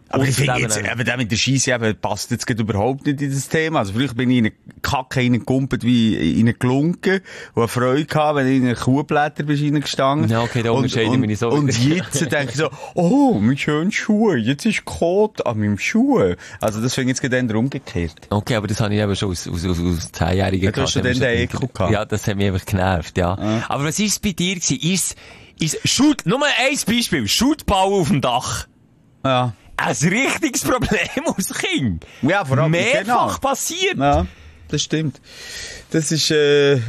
E: Aber ich finde jetzt, eben der mit der Scheisse eben passt jetzt gerade überhaupt nicht in das Thema. Also vielleicht bin ich in eine Kacke reingekumpelt wie in eine Glunke und habe Freude gehabt, wenn ich in einen Kuhblätter bist reingestanden.
A: Ja, okay, da unterscheide ich so.
E: Und jetzt denke ich so, oh, mit schönen Schuhen, jetzt ist Kot an meinem Schuh. Also das finde ich jetzt gerade umgekehrt.
A: Okay, aber das habe ich eben schon aus 10-Jährigen
E: gehabt. Du hast schon den Ekel gehabt.
A: Ja, das hat mich einfach genervt, ja. Aber was ist bei dir gewesen? Nur ein Beispiel, Schuttball auf dem Dach.
E: Ja.
A: Ein richtiges Problem aus Kind.
E: Ja, vor allem.
A: Mehrfach passiert.
E: Ja, das stimmt. Das ist, das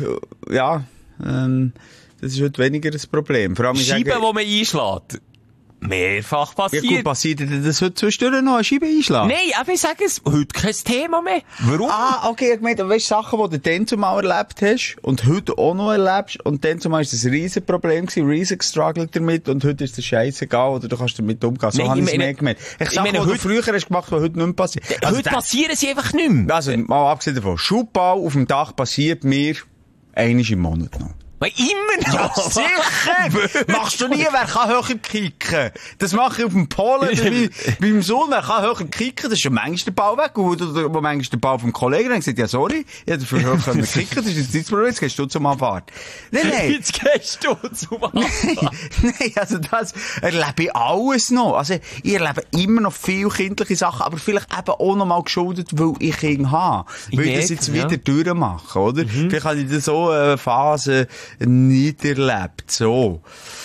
E: ist heute weniger ein Problem. Vor allem,
A: Scheiben, die man einschlägt. Mehrfach passiert.
E: Ja gut, passiert dir das heute zwischendurch noch, eine Scheibe einschlagen?
A: Nein, aber ich sage es, heute kein Thema mehr. Warum?
E: Okay, ich meine, weißt du, Sachen, die du dann zumal erlebt hast und heute auch noch erlebst und dann zumal ist das ein riesen Problem gewesen, riesen gestruggelt damit und heute ist das scheißegal oder du kannst damit umgehen. So habe ich es mehr gemeint. Ich sage, was du früher hast gemacht, was heute nicht mehr passiert.
A: Also heute passieren sie einfach nicht mehr.
E: Also, mal abgesehen davon, Schubbau auf dem Dach passiert mir einmal im Monat noch.
A: Aber immer noch?
E: Ja, sicher! Machst du nie, wer kann höher kicken? Das mache ich auf dem Polen beim Sohn, wer kann höher kicken? Das ist schon manchmal der Ball weg. Oder manchmal der Ball vom Kollegen. Dann gesagt, ja, sorry, ich hätte dafür höher kicken. Das ist jetzt dein Problem, jetzt gehst du zum Abfahrt. Nein.
A: Jetzt gehst du zum Abfahrt.
E: Nein, also das erlebe ich alles noch. Also, ich erlebe immer noch viele kindliche Sachen, aber vielleicht eben auch noch mal geschuldet, weil ich Kinder habe. Weil ich das jetzt wieder durchmache, oder? Vielleicht habe ich das so Phase nicht erlebt, so.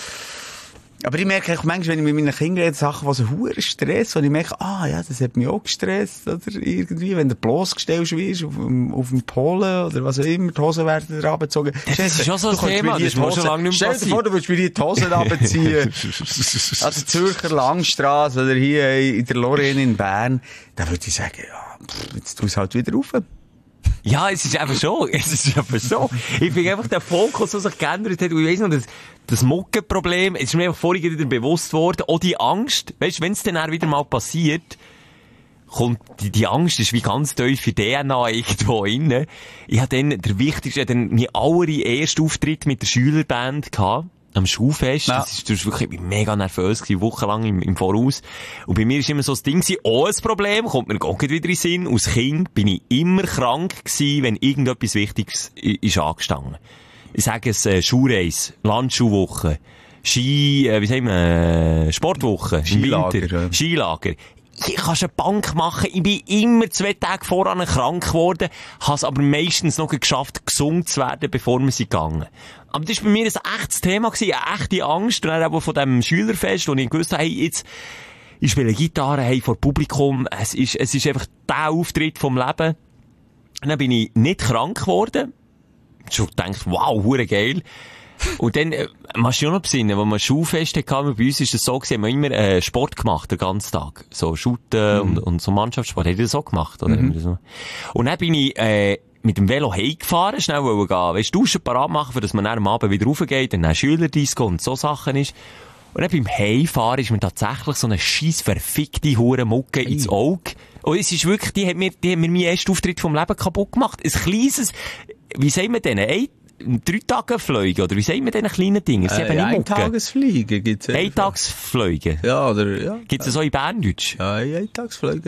E: Aber ich merke auch manchmal, wenn ich mit meinen Kindern rede, Sachen, die so verdammt Stress, und ich merke, das hat mich auch gestresst, oder irgendwie, wenn du bloßgestellt wirst, auf dem Polen, oder was auch immer, die Hosen werden dir abgezogen.
A: Das ist schon so ein Thema, das ist mir schon lange nicht mehr passiert.
E: Stell dir vor, du würdest mir die Hosen abziehen. Also Zürcher Langstrasse, oder hier in der Lorraine in Bern, da würde ich sagen, jetzt tu es halt wieder rauf.
A: Ja, es ist einfach so. Ich finde einfach, der Fokus, der sich geändert hat, und ich weiss noch, das Muckenproblem, es ist mir einfach vorhin wieder bewusst worden, auch die Angst, weißt, wenn es dann auch wieder mal passiert, kommt, die Angst ist wie ganz tief in DNA irgendwo rein. Ich hatte dann, der wichtigste, mein allerersten Auftritt mit der Schülerband gehabt. Am Schulfest. Ja. Das ist wirklich, ich war mega nervös gewesen, wochenlang im Voraus. Und bei mir ist immer so das Ding gewesen, auch ein Problem, kommt mir auch wieder in den Sinn. Als Kind bin ich immer krank gewesen, wenn irgendetwas Wichtiges ist angestanden. Ich sage es, Schulreise, Landschulwoche, Sportwoche,
E: Skilager.
A: Skilager. Ich kann schon Bank machen. Ich bin immer 2 Tage voran krank geworden, habe es aber meistens noch geschafft, gesund zu werden, bevor wir sind gegangen. Aber das war bei mir ein echtes Thema gewesen, eine echte Angst. Und dann aber von dem Schülerfest, wo ich gewusst habe, hey, jetzt, ich spiele Gitarre, hey, vor Publikum. Es ist einfach der Auftritt vom Leben. Und dann bin ich nicht krank geworden. Schon gedacht, wow, hure geil. Und dann, machst du noch besinnen, wo wir Schulfest hatten, bei uns ist es so gewesen, haben wir immer, Sport gemacht, den ganzen Tag. So, Shooten und so Mannschaftssport. Habt ihr das so gemacht, oder? Und dann bin ich, mit dem Velo heimgefahren, schnell gehen, weißt du, duschen, parat machen, für dass man dann am Abend wieder raufgeht, dann Schülerdisco und so Sachen ist. Und dann beim Heimfahren ist mir tatsächlich so eine scheiss verfickte Hure-Mucke ins Auge. Und es ist wirklich, die hat mir meinen ersten Auftritt vom Leben kaputt gemacht. Ein kleines, wie sagen wir denn, 3-Tage-Flüge, oder wie sagen wir denn kleinen Dingen? Sie haben nicht Mucke.
E: Eintagesfliege gibt's ja.
A: Eintagsflüge.
E: Ja, oder, ja.
A: Gibt's das auch in Berndeutsch?
E: Ja, Eintagsfliege.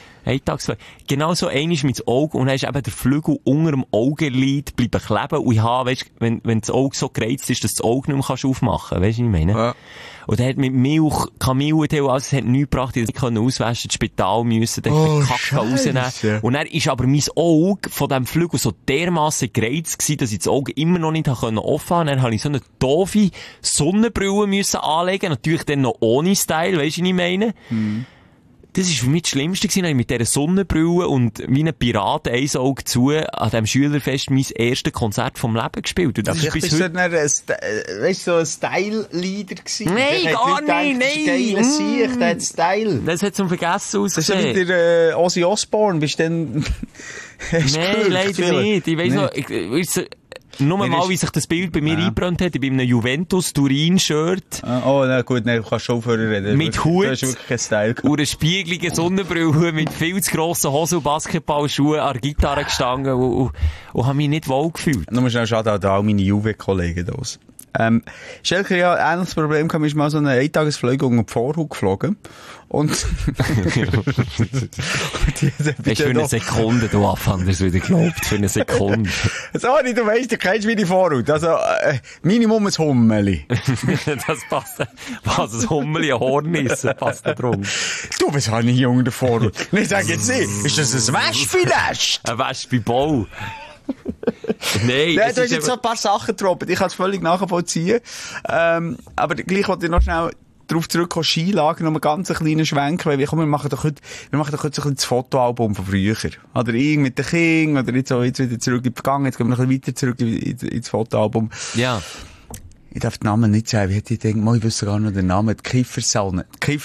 A: Genau so einiges mit dem Auge, und dann ist eben der Flügel unter dem Augenlid bleiben kleben, und ich habe, weisst, wenn das Auge so gereizt ist, dass du das Auge nicht mehr aufmachen kannst, weisst du, was ich meine? Ja. Und er hat mit Milch, Kamille, alles, es hat nichts gebracht, ich konnte nicht auswaschen, ins Spital müssen, dann die Kacke rausnehmen. Und dann ist aber mein Auge von diesem Flügel so dermassen gereizt gewesen, dass ich das Auge immer noch nicht offen haben. Dann habe ich so eine doofe Sonnenbrille müssen anlegen, natürlich dann noch ohne Style, weisst du, was ich meine? Das war für mich das Schlimmste gewesen, ich mit dieser Sonnenbrille und wie ein Pirat ein Auge zu an diesem Schülerfest mein erstes Konzert vom Leben gespielt. Und das ist bis heute...
E: Weißt du, so ein Style-Leader gewesen?
A: Nein, gar nicht, nein!
E: Der hat Style.
A: Das hat zum Vergessen ausgesehen.
E: Das ist ja wieder Ozzy Osbourne, bist du dann...
A: Nein, leider nicht. Ich weiss noch, nur mal, wie sich das Bild bei mir eingebrannt hat. Ich bin in einem Juventus-Turin-Shirt.
E: Na gut, du kannst schon vorher reden.
A: Mit Hut.
E: Das ist wirklich kein Style.
A: Und einer spiegligen Sonnenbrille mit viel zu grossen Hosen und Basketballschuhen an der Gitarre gestanden und habe mich nicht wohl gefühlt.
E: Nur schnell schade an all meine Juve-Kollegen aus. Schelker, ja, ähnliches Problem kam, ist mal so eine Eintagesflüge um die Vorhaut geflogen. Und,
A: Hast du für eine Sekunde, du Abfanders wieder geglaubt, für eine Sekunde.
E: Sorry, du weißt, du kennst meine Vorhaut. Also, Minimum ein Hummeli.
A: Das passt. Was, ein Hummeli, ein Hornissen, passt da drum.
E: Du, was habe ich hier unter der Vorhaut? Ich sage jetzt nicht, ist das ein Wespennest?
A: Ein Wespenbau. Nein,
E: Ja, du hast jetzt so ein paar Sachen getroffen, ich kann es völlig nachvollziehen. Aber gleich wollte ich noch schnell darauf zurückkommen, Skilager, noch einen ganz kleinen Schwenk, weil wir machen doch heute so ein bisschen das Fotoalbum von früher. Oder irgend mit den Kindern, oder jetzt wieder zurück in die Vergangenheit, jetzt gehen wir noch ein bisschen weiter zurück ins Fotoalbum.
A: Ja.
E: Ich darf den Namen nicht sagen, ich denke, ich wüsste gar noch den Namen, die Kiefersonne.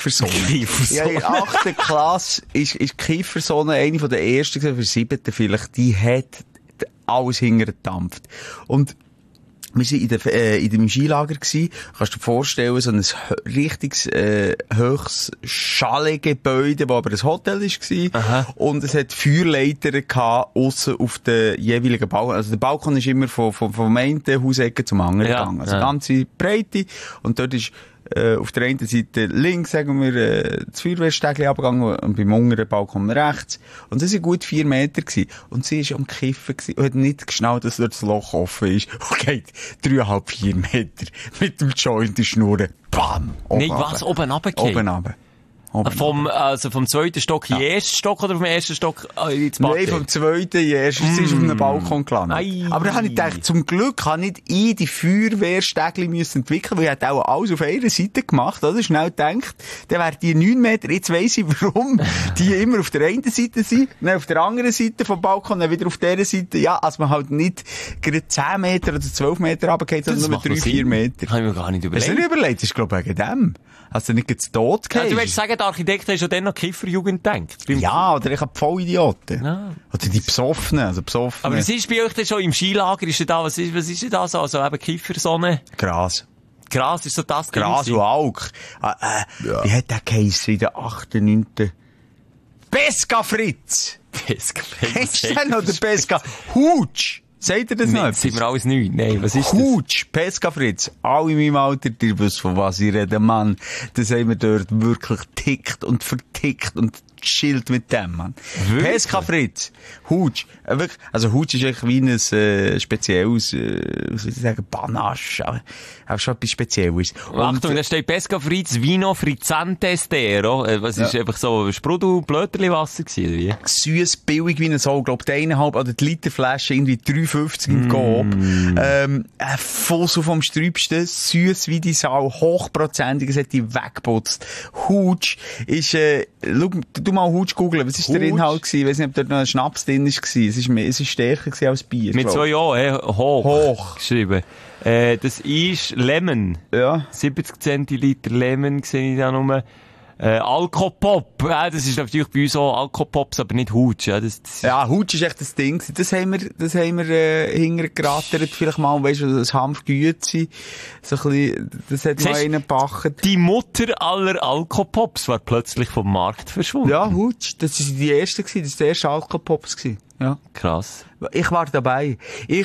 E: Ja, in der 8. Klasse ist Kiefersonne eine von der ersten, für 7. vielleicht, die hat alles hintergedampft. Und wir waren in dem Skilager gsi. Kannst du dir vorstellen, so ein richtiges, höchstes Chalet-Gebäude, wo aber ein Hotel war. Aha. Und es hat Feuerleiter gehabt, aussen auf den jeweiligen Balkon. Also der Balkon ist immer vom einen Hausecke zum anderen gegangen. Also ganze Breite. Und dort ist, auf der einen Seite links, sagen wir, das Feuerwehrstägli abgegangen und beim unteren Balkon rechts. Und das waren gut 4 Meter gewesen. Und sie war am Kiffen gewesen und hat nicht geschnallt, dass dort das Loch offen ist. Und geht 3,5, 4 Meter mit dem Joint in die Schnur. Bam!
A: Nee, was? Oben runtergehen?
E: Oben runter.
A: Vom 2. Stock in den 1. Stock oder vom 1. Stock ins Bad?
E: Nein, vom 2. in den 1. Sie ist auf einem Balkon gelandet. Aber dann habe ich gedacht, zum Glück habe nicht ich die Feuerwehrstägli entwickeln, weil ich hätte auch alles auf einer Seite gemacht, oder? Schnell gedacht, dann wären die 9 Meter, jetzt weiss ich warum, die immer auf der einen Seite sind, dann auf der anderen Seite vom Balkon, dann wieder auf der Seite, ja, als man halt nicht gerade 10 Meter oder 12 Meter runtergeht, sondern nur 3, 4 Meter.
A: Habe ich mir gar nicht überlegt.
E: Hast du nicht überlegt? Das ist, glaube ich, wegen dem. Hast du nicht jetzt tot gehabt?
A: Ja, du willst sagen, der Architekt hat schon dann noch Kifferjugend gedacht?
E: Ja, oder ich hab Vollidioten.
A: Ja.
E: Oder die Besoffenen, Besoffenen.
A: Aber was ist bei euch denn schon im Skilager? Ist denn da, was ist denn da so? Also eben Kiffersonne?
E: Gras.
A: Gras ist so das Ding?
E: Gras und Alk. Wie hat der geheissen in der 8., 9.? Pesca Fritz!
A: Pesca Fritz.
E: Kennst du den noch, der Pesca? Hutsch! Seht ihr das noch?
A: Sind wir alles neu? Nein, was ist das?
E: Hutsch, Pesca Fritz. Alle in meinem Alter, die wissen, von was ich rede, Mann. Das haben wir dort wirklich tickt und vertickt und chillt mit dem, Mann. Wirklich? Pesca Fritz. Hutsch. Wirklich. Also Hutsch ist eigentlich wie ein spezielles, was soll ich sagen, Panache. Aber schon etwas Spezielles.
A: Achtung, da steht Pesca Fritz Vino Frizzante Stero. Was ist einfach so Sprudel, Blöterli-Wasser gewesen, oder wie?
E: Süß, billig wie ein Sau. Ich glaube, die 1,5 oder die Literflasche irgendwie 3,50 im Coop. Ein Fussel vom Sträubsten, süß wie die Sau, hochprozentig, es hat die weggeputzt. Hutsch ist, schau, du mal Hutsch googeln, was ist der Inhalt gewesen? Ich weiss nicht, ob dort noch ein Schnaps drin war. Es ist stärker gewesen als Bier.
A: Mit 2 A, hoch geschrieben. Das ist Lemon.
E: Ja.
A: 70 Zentiliter Lemon sehe ich da nur. Alkopop. Das ist natürlich bei uns auch Alkopops, aber nicht Hutsch. Ja,
E: ja, Hutsch ist echt das Ding. Das haben wir hintergerattert. Vielleicht mal, weißt du, das Hanfgüezi. So ein bisschen, das hat mal einen gebacken.
A: Die Mutter aller Alkopops war plötzlich vom Markt verschwunden.
E: Ja, Hutsch. Das war die erste gewesen. Das war der erste Alkopops gewesen. Ja.
A: Krass.
E: Ich war dabei.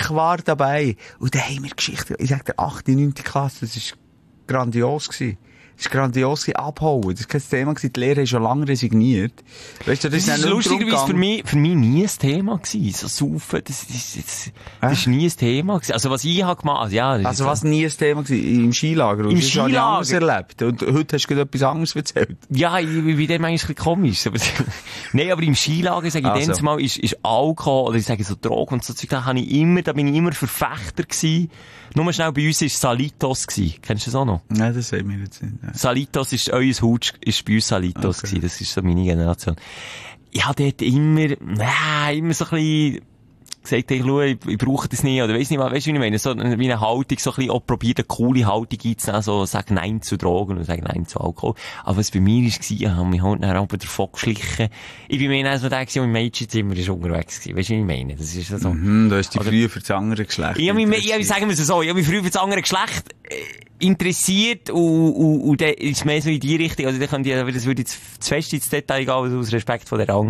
E: Und dann haben wir Geschichten. Ich sag dir, 8., 9. Klasse, das ist grandios gewesen. Das war grandios, abhauen. Das war kein Thema gewesen. Die Lehrer haben schon lange resigniert. Weißt du, das ist
A: lustigerweise für mich nie ein Thema gewesen. So saufen, das ist nie ein Thema gewesen. Also was ich habe gemacht, ja.
E: Also was nie ein Thema gewesen? Im Skilager?
A: Im Skilager?
E: Das habe ich anders erlebt. Und heute hast du gerade etwas anderes erzählt.
A: Ja, ich bin dem eigentlich ein bisschen komisch. Aber nein, aber im Skilager, sage ich, also. Mal, ist Alkohol, oder ich sage so Drogen und so Zeug, da bin ich immer Verfechter gewesen. Nur schnell, bei uns war Salitos gewesen. Kennst du das auch noch?
E: Nein, das sehen wir jetzt nicht. Nein.
A: Salitos ist, euer Hutsch ist bei uns Salitos gewesen. Das ist so meine Generation. Ich habe dort immer so ein bisschen gesagt, ich brauche das nicht, oder weiss nicht was, weißt du, wie ich meine? So, wie eine Haltung, so ein bisschen auch probiert, eine coole Haltung einzunehmen, so, sag Nein zu Drogen und sag Nein zu Alkohol. Aber was bei mir war, ich habe mich halt dann aber davon geschlichen. Ich bin mir dann so der, der im Mädchenzimmer ist unterwegs gewesen. Weißt du, wie ich meine? Das ist so.
E: Du hast dich früher für das andere Geschlecht.
A: Sagen wir es so, ich habe mich früher für das andere Geschlecht interessiert und dann ist mehr so in die Richtung, also da das würde jetzt zu fest ins Detail gehen, aus Respekt von der anderen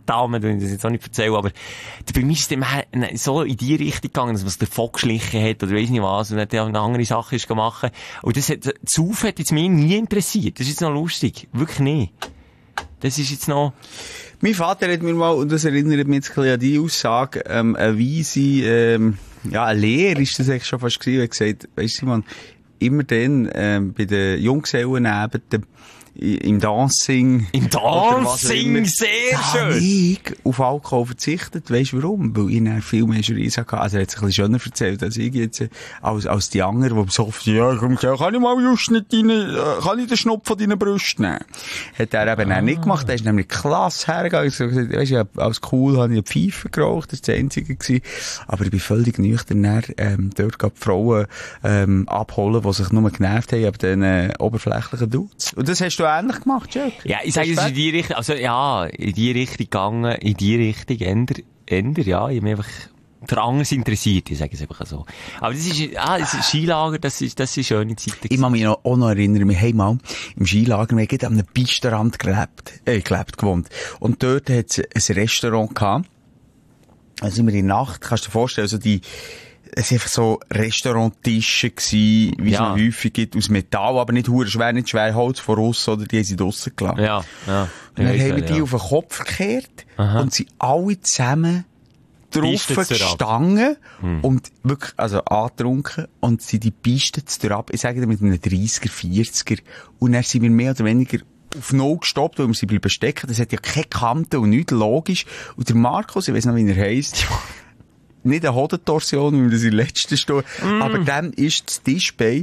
A: Dame, wenn ich das jetzt auch nicht erzähle, aber bei mir ist es immer so in die Richtung gegangen, dass man es davon geschlichen hat, oder weiss nicht was, und dann eine andere Sache ist gemacht. Und das Saufen hat jetzt mich nie interessiert. Das ist jetzt noch lustig. Wirklich nicht. Das ist jetzt noch...
E: Mein Vater hat mir mal, und das erinnert mich jetzt ein bisschen an die Aussage, eine weise, eine Lehre ist das eigentlich schon fast gewesen, er hat gesagt, weisst du, Simon, immer dann, bei den Junggesellenabenden, im Dancing.
A: Im Dancing, sehr schön.
E: Ich auf Alkohol verzichtet. Weisst du warum? Weil ich dann viel mehr Juries hatte. Also er hat es ein bisschen schöner erzählt als ich jetzt, als die anderen, die so oft, ja, komm, kann ich mal just nicht kann ich den Schnupf von deinen Brüsten nehmen? Hat er eben auch nicht gemacht. Er ist nämlich klasse hergegangen. Ich gesagt, weisst du, als cool habe ich eine Pfeife geraucht. Das war das Einzige gewesen. Aber ich bin völlig nüchtern dort die Frauen, abholen, die sich nur genervt haben, aber den, oberflächlichen Dudes. Und das hast du ähnlich gemacht, Jack?
A: Ja, ich sage, es ist in die Richtung, also, ja, in die Richtung gegangen, in die Richtung, änder, ja, ich bin einfach, für anderes interessiert, ich sage es einfach so. Aber das ist Skilager, das ist schöne Zeit.
E: Ich kann mich auch noch erinnern, wir haben mal im Skilager, wir haben an einem Pistenrand gewohnt. Und dort hat es ein Restaurant gehabt. Also sind wir in der Nacht, kannst du dir vorstellen, also es waren einfach so Restauranttische gewesen, wie es noch häufig gibt, aus Metall, aber nicht schwer, Holz von Russen, oder die haben sie draussen gelassen.
A: Ja.
E: Und dann haben wir die auf den Kopf gekehrt und sind alle zusammen drauf gestanden und wirklich, also angetrunken und sind die Piste ab, ich sage dir, mit einem 30er, 40er. Und dann sind wir mehr oder weniger auf Null gestoppt, weil wir sie bleiben stecken. Das hat ja keine Kante und nichts, logisch. Und der Markus, ich weiss noch, wie er heisst, nicht eine Hodentorsion, wie wir das in der letzten Stunde, aber dann ist das Tischbein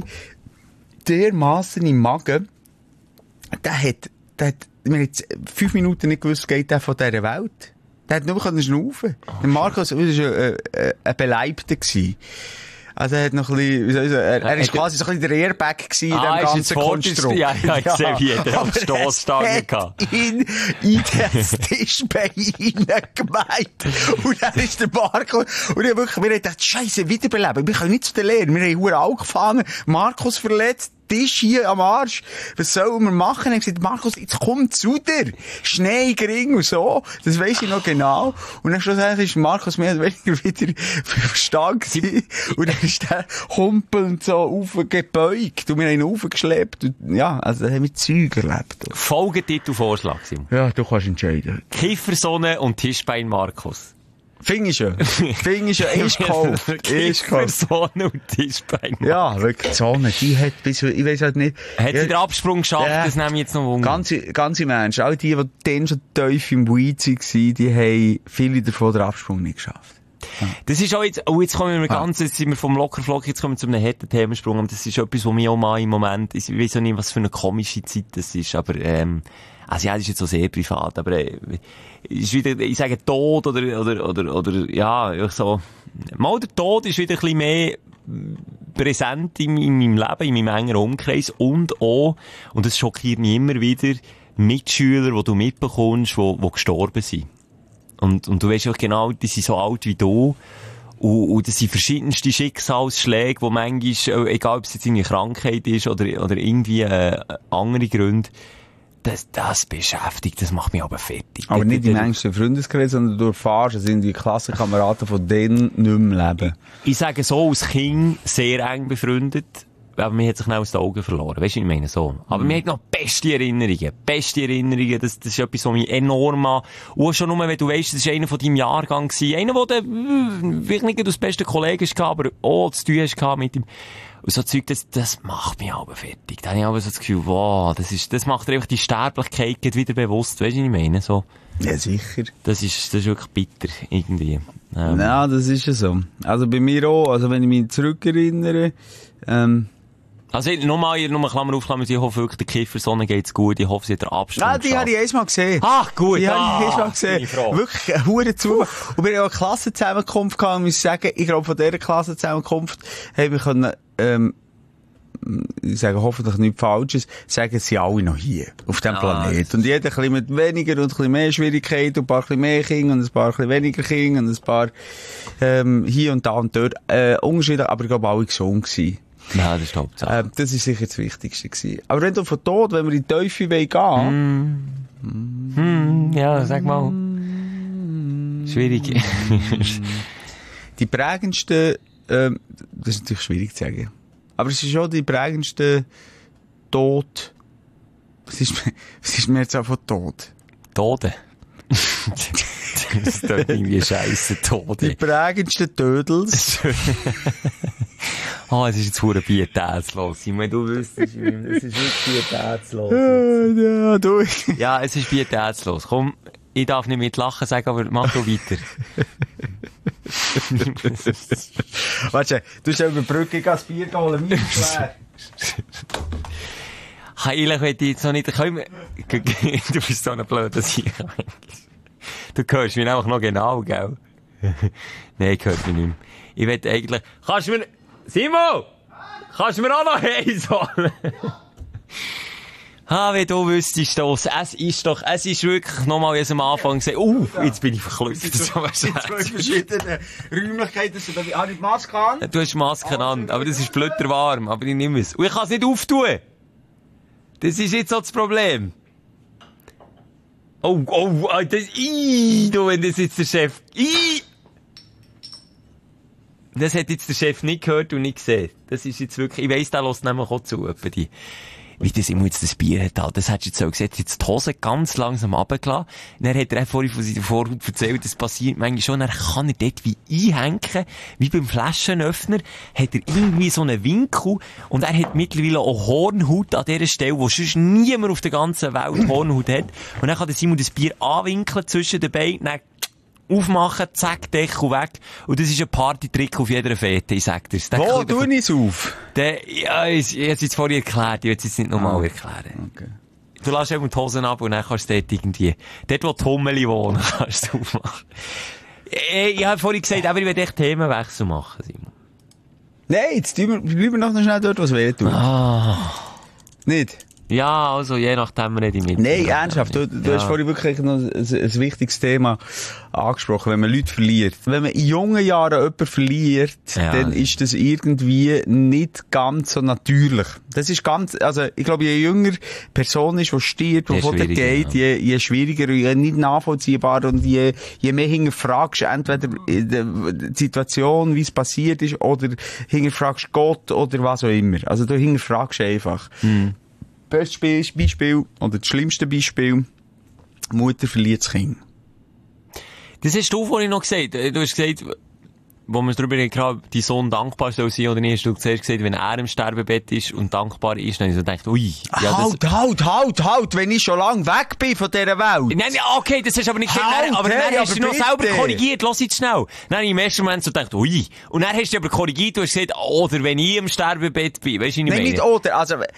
E: dermassen im Magen, der hat, wir haben jetzt 5 Minuten nicht gewusst, geht der von dieser Welt. Der hat nur schnaufen. Der Markus, das war ein Beleibter gewesen. Also er hat noch ein bisschen, wie soll ich sagen, er ist quasi so ein bisschen der Airbag gewesen in dem ganzen Konstrukt.
A: Ja, ich sehe, wie er auf Stossstange gehabt.
E: In das Tischbein hineingemeint. Und dann ist der Markus, und ich wirklich, wir haben gedacht, Scheisse, wiederbeleben. Wir können nicht zu der Lehre. Wir haben Huren angefangen. Markus verletzt. Tisch hier am Arsch. Was sollen wir machen? Ich habe gesagt, Markus, jetzt komm zu dir. Schnee, gering und so. Das weiss ich noch genau. Und dann schlussendlich ist Markus mehr oder weniger wieder verstanden gewesen. Und dann ist der humpelnd so aufgebeugt. Und wir haben ihn aufgeschleppt. Und ja, also da haben wir Zeug erlebt.
A: Folgetitel-Vorschlag, Simon.
E: Ja, du kannst entscheiden.
A: Kiefersonne und Tischbein Markus.
E: Finde ich schon. Ist gekauft.
A: Kiefersonne und Tischbein.
E: Ja, wirklich, die Sonne, die hat bis, ich weiss halt nicht.
A: Hat sie den Absprung geschafft? Das nehme ich jetzt noch Wunder.
E: Ganz im Ernst. All die dann schon tief im Weed waren, die haben viele davon den Absprung nicht geschafft. Ja.
A: Das ist auch jetzt, jetzt kommen wir jetzt sind wir vom Lockerflock, jetzt kommen wir zu einem harten Themensprung, und das ist etwas, was mich auch mal im Moment, ich weiss auch nicht, was für eine komische Zeit das ist, aber, also ja, das ist jetzt so sehr privat, aber, ist wieder, ich sage Tod oder, ja, so, mal der Tod ist wieder ein bisschen mehr präsent in meinem Leben, in meinem engeren Umkreis, und auch, und das schockiert mich immer wieder, Mitschüler, die du mitbekommst, die gestorben sind. Und du weißt ja genau, die sind so alt wie du. Und das sind verschiedenste Schicksalsschläge, die manchmal, egal ob es jetzt eine Krankheit ist oder irgendwie andere Gründe, das beschäftigt, das macht mich aber fertig.
E: Aber nicht im engsten Freundeskreis, sondern du erfährst, es sind die Klassenkameraden von denen nicht mehr leben.
A: Ich sage so, als Kind sehr eng befreundet. Aber man hat sich schnell aus den Augen verloren. Weißt du, ich meine so. Aber man hat noch beste Erinnerungen. Das ist etwas, was mich enorm an. Und schon nur, wenn du weißt, das war einer von deinem Jahrgang gewesen. Einer, der vielleicht nicht das beste Kollege war, aber auch zu tun hast mit ihm. Und so Zeug, das macht mich aber fertig. Da habe ich aber so das Gefühl, wow, das macht dir einfach die Sterblichkeit wieder bewusst. Weißt du, was ich meine? So.
E: Ja, sicher.
A: Das ist wirklich bitter, irgendwie.
E: Ja, das ist ja so. Also bei mir auch, also wenn ich mich zurückerinnere,
A: also, nochmal Klammer auf, Klammer, ich hoffe wirklich, der Kiefersonne geht's gut, ich hoffe, sie hat den Abstand.
E: Ja, die habe ich erst mal gesehen.
A: Ach, gut.
E: Die habe ich erst mal gesehen. Wirklich, eine Hure zu. Und wir haben auch eine Klassenzusammenkunft gehabt, und muss sagen, ich glaube, von dieser Klassenzusammenkunft haben wir können, ich sage hoffentlich nichts Falsches, sagen sie alle noch hier, auf dem Planet. Und jeder ein bisschen mit weniger und ein bisschen mehr Schwierigkeiten, und ein paar bisschen mehr Kinder, und ein paar bisschen weniger Kinder, und ein paar, hier und da und dort, unterschiedlich, aber ich glaube, alle gesund gewesen.
A: Ja, das ist Hauptsache.
E: Das ist sicher das Wichtigste gewesen. Aber wenn du von Tod, wenn wir in die Teufel gehen,
A: ja, sag mal. Schwierig.
E: Die prägendsten, das ist natürlich schwierig zu sagen. Aber es ist schon die prägendsten Tod. Was ist mir jetzt einfach Tod?
A: Tode. Das ist doch irgendwie scheisse Tode.
E: Die prägendsten Tödels.
A: Es ist jetzt verdammt pietätslos. Ich meine, du wüsstest, es ist wirklich pietätslos.
E: Ja, du.
A: Ja, es ist pietätslos. Komm, ich darf nicht mit Lachen sagen, aber mach doch weiter.
E: Warte, du hast über die Brücke das Bier holen, mir schwer.
A: Eigentlich möchte ich jetzt noch nicht, du bist so ein blöder Sieg. Du hörst mich einfach noch genau, gell? Nein, ich höre mich nicht mehr. Ich will eigentlich, Simon! Kannst du mir auch noch eins holen? Wie du wüsstest das. Es ist wirklich nochmal am Anfang gesagt, jetzt bin ich verklüpft.
E: In zwei verschiedenen Räumlichkeiten. Habe ich die Maske an?
A: Du hast die Maske an, aber das ist blöderwarm, aber ich nehme es. Und ich kann es nicht auftun. Das ist jetzt so das Problem. Wenn das jetzt der Chef, das hat jetzt der Chef nicht gehört und nicht gesehen. Das ist jetzt wirklich, ich weiss, der lässt nämlich auch zu, wie das immer jetzt das Bier hat. Das hättest du jetzt so gesagt, jetzt die Hose ganz langsam runtergelassen. Dann hat er vorhin von seiner Vorhaut erzählt, das passiert manchmal schon, dann kann er dort wie einhängen, wie beim Flaschenöffner, hat er irgendwie so einen Winkel und er hat mittlerweile auch Hornhaut an dieser Stelle, wo sonst niemand auf der ganzen Welt Hornhaut hat. Und dann kann der Simon das Bier anwinkeln zwischen den Beinen, dann aufmachen, zack, Deckel weg. Und das ist ein Partytrick auf jeder Fete, ich sag dir's.
E: Wo tue ich es auf?
A: Ich habe es jetzt vorhin erklärt, ich will es jetzt nicht nochmal erklären. Okay. Du lässt eben die Hosen ab und dann kannst du dort irgendwie, dort wo die Hummeli wohnen, kannst du aufmachen. Ich habe vorhin gesagt, aber ich will echt Themenwechsel machen, Simon.
E: Nein, jetzt bleiben wir noch schnell dort, was wir tun. Nicht?
A: Ja, also, je nachdem, rede ich mit.
E: Nein, ernsthaft. Du hast vorhin wirklich noch ein wichtiges Thema angesprochen, wenn man Leute verliert. Wenn man in jungen Jahren jemanden verliert, dann ist das irgendwie nicht ganz so natürlich. Das ist also, ich glaube, je jünger die Person ist, die stirbt, die von dir geht, je schwieriger, je nicht nachvollziehbar und je mehr hinterfragst du entweder die Situation, wie es passiert ist, oder hinterfragst Gott oder was auch immer. Also, du hinterfragst einfach. Bestes Beispiel, oder das schlimmste Beispiel, Mutter verliert das Kind.
A: Das hast du vorhin noch gesagt. Du hast gesagt, wo wir darüber geredet, die Sohn dankbar soll sein oder nicht, hast du zuerst gesagt, wenn er im Sterbebett ist und dankbar ist, dann habe ich so gedacht, halt, wenn ich schon lange weg bin von dieser Welt. Nein, okay, das hast du aber nicht gesagt, aber dann hast du noch selber korrigiert, lass jetzt schnell. Dann habe ich im ersten Moment so gedacht, und dann hast du aber korrigiert, du hast gesagt, oder wenn ich im Sterbebett bin, weißt du, wie ich meine?
E: Nein, nicht oder,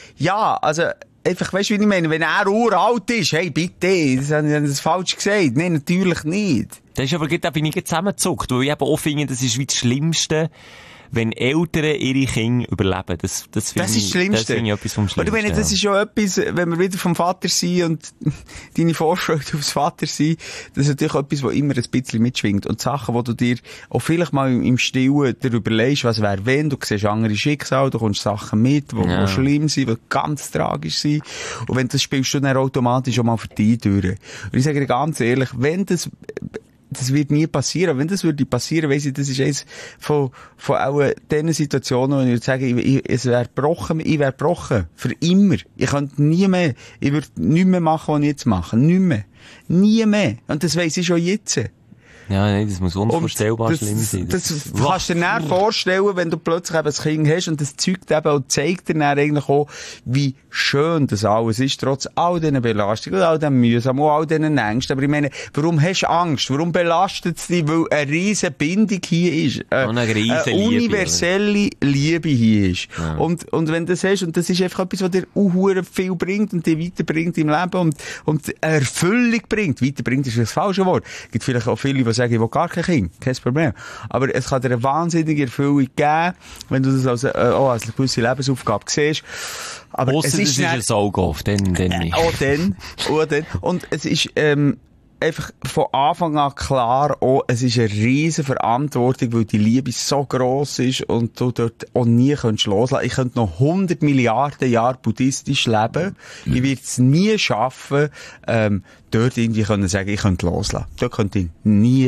E: einfach, weißt du, wie ich meine? Wenn er uralt ist, hey, bitte, das haben das falsch gesagt. Nein, natürlich nicht.
A: Das ist aber, da bin ich zusammengezuckt, weil ich eben auch finde, das ist wie das Schlimmste, wenn Eltern ihre Kinder überleben. Das ist das Schlimmste. Das finde ich etwas vom Schlimmsten.
E: Oder das ist schon etwas, wenn wir wieder vom Vater sind und deine Vorfreude aufs Vater sind, das ist natürlich etwas, was immer ein bisschen mitschwingt. Und Sachen, wo du dir auch vielleicht mal im Stillen dir überlegst, was wäre wenn, du siehst andere Schicksale, du kommst Sachen mit, die schlimm sind, die ganz tragisch sind. Und wenn das spielst du dann automatisch auch mal für dich durch. Und ich sage dir ganz ehrlich, wenn das wird nie passieren. Wenn das würde passieren, weiss ich, das ist eines von auch diesen Situationen, wo ich würde sagen, ich wäre gebrochen. Für immer. Ich könnte nie mehr. Ich würde nichts mehr machen, was ich jetzt mache. Nicht mehr. Nie mehr. Und das weiss ich schon jetzt.
A: Ja, nein, das muss unvorstellbar schlimm sein.
E: Das kannst du dir dann vorstellen, wenn du plötzlich eben ein Kind hast und das zeugt eben und zeigt dir dann eigentlich auch, wie schön das alles ist, trotz all diesen Belastungen, all diesen Mühsam und all diesen Ängsten. Aber ich meine, warum hast du Angst? Warum belastet es dich? Weil eine riesen Bindung hier ist. Eine universelle Liebe hier ist. Ja. Und wenn du das hast, und das ist einfach etwas, was dir auch viel bringt und dich weiterbringt im Leben und Erfüllung bringt. Weiterbringt ist das falsche Wort. Es gibt vielleicht auch viele, die sagen, ich will gar kein Kind. Kein Problem. Aber es kann dir eine wahnsinnige Erfüllung geben, wenn du das als eine gewisse Lebensaufgabe siehst. Aber
A: es ist ein Saugauf, dann nicht.
E: Auch dann. Und es ist, einfach von Anfang an klar, es ist eine riesen Verantwortung, weil die Liebe so gross ist und du dort auch nie loslassen kannst. Ich könnte noch 100 Milliarden Jahre buddhistisch leben. Ich würde es nie schaffen, dort irgendwie sagen, ich könnte loslassen. Dort könnte ich nie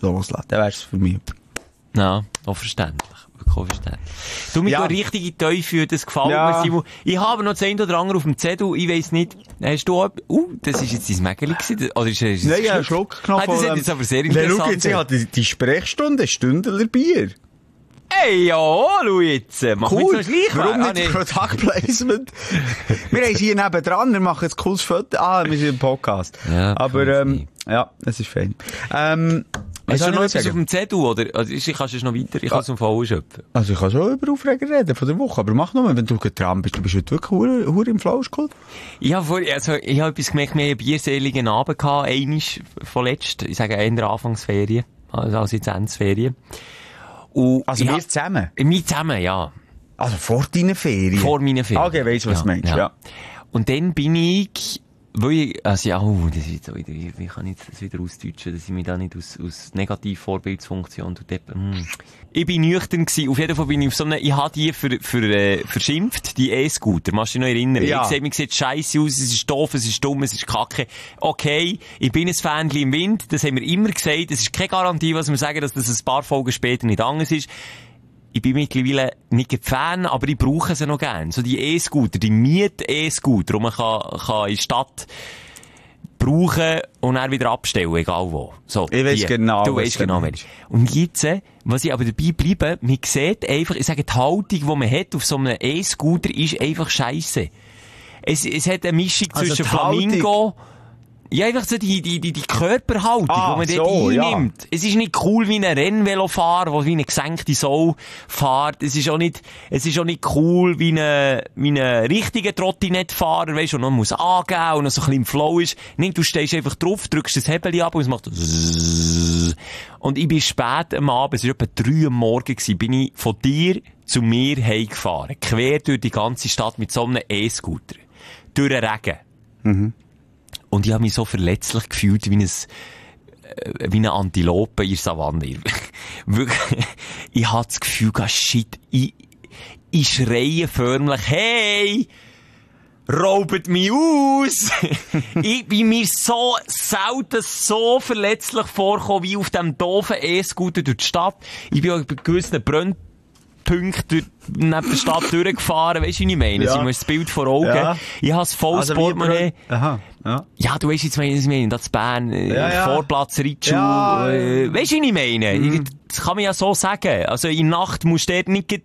E: loslassen. Dann wär's für mich.
A: Ja, auch verständlich. Wirklich auch verständlich. Du, mir richtige Teufel, das gefällt mir, Simon. Ich habe noch 10 oder andere auf dem Zettel, ich weiss nicht, hast du, das ist jetzt dein Mägeli gewesen, oder ist es?
E: Nein, ich habe einen Schluck genommen.
A: Das ist jetzt aber sehr interessant.
E: Schau jetzt, ich habe die Sprechstunde, Stündler Bier.
A: Ey, ja, schau jetzt. Mach
E: cool.
A: Jetzt noch Schleichwerbung.
E: Warum nicht Product-Placement? Wir haben es hier nebendran, wir machen jetzt cooles Foto. Wir sind im Podcast.
A: Ja,
E: aber, ja, es ist fein.
A: Hast du noch etwas auf dem Zettel, oder? Also, ich kann es noch weiter, ich kann es voll schöpfen.
E: Also, ich kann schon über Aufreger reden von der Woche, aber mach nur, wenn du dran bist, du bist heute wirklich hure im Flow, cool.
A: Ich habe etwas gemerkt, wir haben einen bierseligen Abend gehabt, einisch vorletzt, ich sage, in der Anfangsferien, also jetzt Endsferien.
E: Also wir zusammen?
A: Wir zusammen, ja.
E: Also vor deinen Ferien?
A: Vor meinen Ferien.
E: Okay, weißt du, was du meinst, ja.
A: Und dann bin ich, das ist jetzt wieder, wie kann ich das wieder ausdeutschen, dass ich mich da nicht aus Negativ-Vorbildsfunktion Ich bin nüchtern gewesen, auf jeden Fall bin ich auf so einem, ich habe die verschimpft, die E-Scooter, machst du dich noch erinnern? Ja. Ich sehe, mir sieht scheisse aus, es ist doof, es ist dumm, es ist kacke. Okay, ich bin ein Fähnchen im Wind, das haben wir immer gesagt, es ist keine Garantie, was wir sagen, dass das ein paar Folgen später nicht anders ist. Ich bin mittlerweile nicht ein Fan, aber ich brauche sie noch gern. So die E-Scooter, die Miet-E-Scooter, die man kann in der Stadt brauchen und dann wieder abstellen, egal wo. So,
E: ich weiss genau.
A: Du weißt genau, wer ist. Und jetzt, was ich aber dabei bleibe, man sieht einfach, ich sage, die Haltung, die man hat auf so einem E-Scooter, ist einfach scheisse. Es hat eine Mischung zwischen Flamingo, ja, einfach so die Körperhaltung, die man dort einnimmt. Ja. Es ist nicht cool wie ein Rennvelofahrer, der wie eine gesenkte Sau fährt. Es ist auch nicht cool wie ein richtiger Trottinettfahrer, weisst du, der noch muss angeben und noch so ein bisschen im Flow ist. Nein, du stehst einfach drauf, drückst das Hebel ab und es macht und ich bin spät am Abend, es war etwa 3 Uhr morgens, bin ich von dir zu mir heimgefahren. Quer durch die ganze Stadt mit so einem E-Scooter. Durch den Regen. Mhm. Und ich habe mich so verletzlich gefühlt wie eine Antilope in der Savanne. Wirklich, ich hatte das Gefühl, shit, ich schreie förmlich, hey, raubet mich aus! Ich bin mir so selten so verletzlich vorgekommen, wie auf dem doofen E-Scooter durch die Stadt. Ich bin auch bei gewissen Brennpunkten neben der Stadt durchgefahren. Weisst du, wie ich meine? Ja. Sie muss das Bild vor Augen. Ja. Ich habe das volles Portemonnaie.
E: Aha.
A: Ja, du weisst jetzt, was ich meine. Das Bern, Vorplatz, Ritschul. Ja. Weisst du, wie ich meine? Das kann man ja so sagen. Also, in der Nacht musst du dort nicht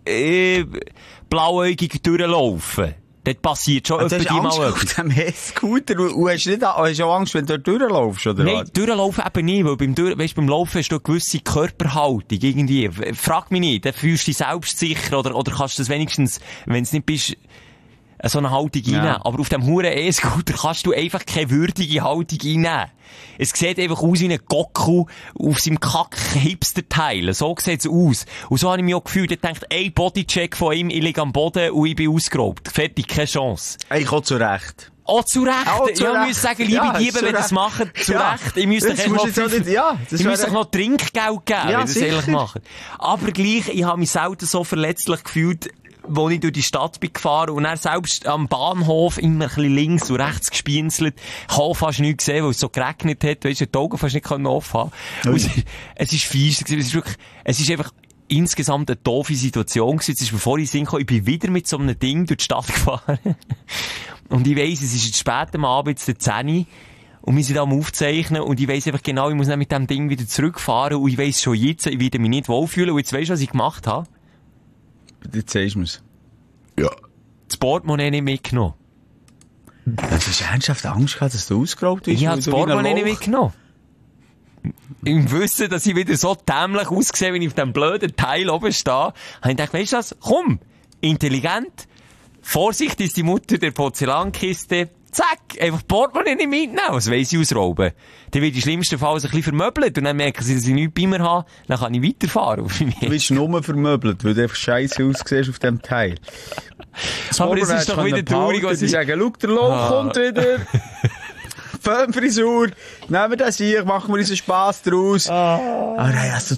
A: blauäugig durchlaufen. Dort passiert schon etwas.
E: Du hast Angst auf dem E-Scooter und hast auch Angst, wenn du dort durchlaufst, oder?
A: Nein, durchlaufen eben nicht, weil beim Laufen hast du eine gewisse Körperhaltung, irgendwie. Frag mich nicht, dann fühlst du dich selbstsicher, oder kannst du das wenigstens, wenn es nicht bist, so eine Haltung einnehmen. Aber auf dem huren E-Scooter kannst du einfach keine würdige Haltung einnehmen. Es sieht einfach aus wie ein Goku auf seinem Kack-Hipster-Teil. So sieht es aus. Und so habe ich mich auch gefühlt. Ich dachte, ein Bodycheck von ihm, ich liege am Boden und ich bin ausgeraubt. Fertig, keine Chance.
E: Ich auch zu Recht.
A: Oh, zu Recht. Ich muss sagen, liebe Diebe, wenn das machen, zu Recht. Ich müsste euch noch Trinkgeld geben, wenn ihr das ehrlich macht. Aber gleich, ich habe mich selten so verletzlich gefühlt, wo ich durch die Stadt bin gefahren und dann selbst am Bahnhof immer ein bisschen links und rechts gespienzelt. Ich habe fast nichts gesehen, weil es so geregnet hat. Weisst du, die Augen fast nicht offen haben. Es ist fies. Es ist einfach insgesamt eine doofe Situation gewesen. Jetzt ist, bevor ich hinkomme, ich bin wieder mit so einem Ding durch die Stadt gefahren. Und ich weiss, es ist jetzt spät am Abend, jetzt 10 Uhr. Und wir sind am Aufzeichnen und ich weiss einfach genau, ich muss dann mit dem Ding wieder zurückfahren und ich weiss schon jetzt, ich werde mich nicht wohlfühlen. Und jetzt weisst du, was ich gemacht habe?
E: Jetzt sagst du mir's.
A: Ja. Das Portemonnaie nicht mitgenommen.
E: Hast du ernsthaft Angst gehabt, dass du ausgeraubt bist?
A: Ich habe das Portemonnaie nicht mitgenommen. Im Wissen, dass ich wieder so dämlich aussehe, wenn ich auf dem blöden Teil oben stehe, habe ich gedacht, weisst du was? Komm, intelligent. Vorsicht ist die Mutter der Porzellankiste. Zack, einfach Portemonnaie nicht mitnehmen. Was weiss ich ausrauben? Dann wird im schlimmsten Fall ein bisschen vermöbelt und dann merken sie, dass ich nichts bei mir habe. Dann kann ich weiterfahren.
E: Du bist nur vermöbelt, weil du einfach scheiße aussiehst auf dem Teil.
A: Aber es ist doch wieder traurig, was
E: ich sage, schau, der Lohn kommt wieder. Föhnfrisur, nehmen wir das hier, machen wir unseren Spass draus. Aber hey, also,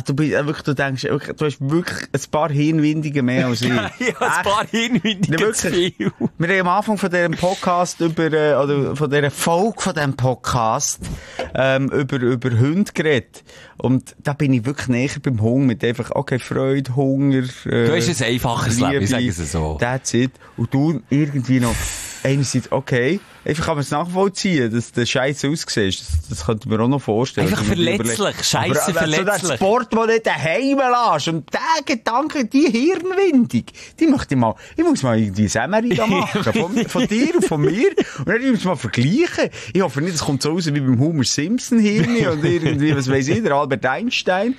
E: du denkst, du hast wirklich ein paar Hirnwindige mehr als ich.
A: Ja, ein paar Hirnwindige zu viel.
E: Wir haben am Anfang von diesem Podcast oder von dieser Folge von diesem Podcast, über Hunde geredet. Und da bin ich wirklich näher beim Hunger mit einfach, okay, Freude, Hunger,
A: du hast ein einfaches Leben, ich sage es so.
E: That's it. Und du irgendwie noch, einerseits, okay, einfach kann man es nachvollziehen, dass der Scheiße aussieht. Das könnte man auch noch vorstellen.
A: Einfach verletzlich, Scheiße verletzlich.
E: So der Sport, den du nicht daheim lässt, und der Gedanke, die Hirnwindung, die möchte ich muss mal irgendwie Semmeri machen. Von dir und von mir. Und dann müssen wir mal vergleichen. Ich hoffe nicht, es kommt so raus wie beim Homer Simpson Hirn und irgendwie, was weiss ich, der Albert Einstein.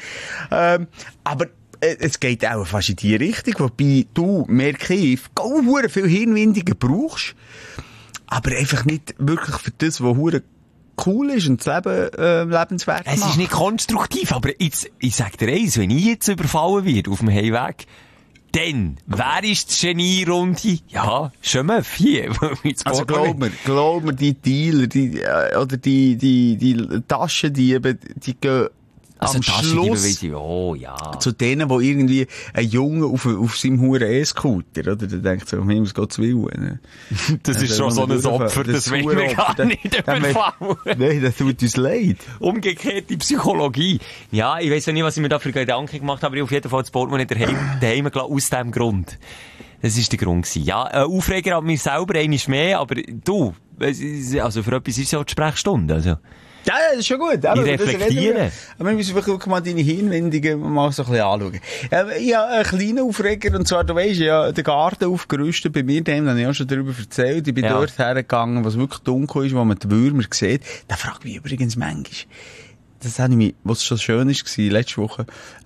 E: Aber es geht auch fast in die Richtung, wobei du, merke ich, viel Hirnwindungen brauchst, aber einfach nicht wirklich für das, was hure cool ist und das Leben lebenswert macht.
A: Es ist nicht konstruktiv, aber jetzt, ich sag dir eins, wenn ich jetzt überfallen werde auf dem Heimweg, dann, wer ist die Genie-Runde? Ja, Schömöff hier.
E: Also glaub mir, die Dealer, oder die Taschendiebe, die gehen
A: also
E: am Schluss
A: oh, ja.
E: zu denen, wo irgendwie ein Junge auf seinem Huren E-Scooter, oder? Der denkt so, um Himmels Gottes Willen.
A: Das ist schon so ein Opfer, das will wir gar nicht überfallen.
E: Nein, das tut uns leid.
A: Umgekehrte Psychologie. Ja, ich weiss ja nicht, was ich mir da für Gedanken gemacht habe, aber ich auf jeden Fall das Portemonnaie daheim gelassen, aus dem Grund. Das ist der Grund gewesen. Ja, Aufreger an mich selber, einmal mehr, aber du, also für etwas ist es ja die Sprechstunde, also.
E: Ja, das ist schon gut. Aber
A: ich reflektiere.
E: Aber wir müssen wirklich mal deine Hirnwindungen mal so ein bisschen anschauen. Ich habe einen kleinen Aufreger, und zwar, du weisst ja, den Garten aufgerüstet bei mir, dem habe ich auch schon darüber erzählt. Ich bin dort hergegangen, was wirklich dunkel ist, wo man die Würmer sieht. Da fragt mich übrigens manchmal. Das habe ich mich, was schon schön war, letzte Woche,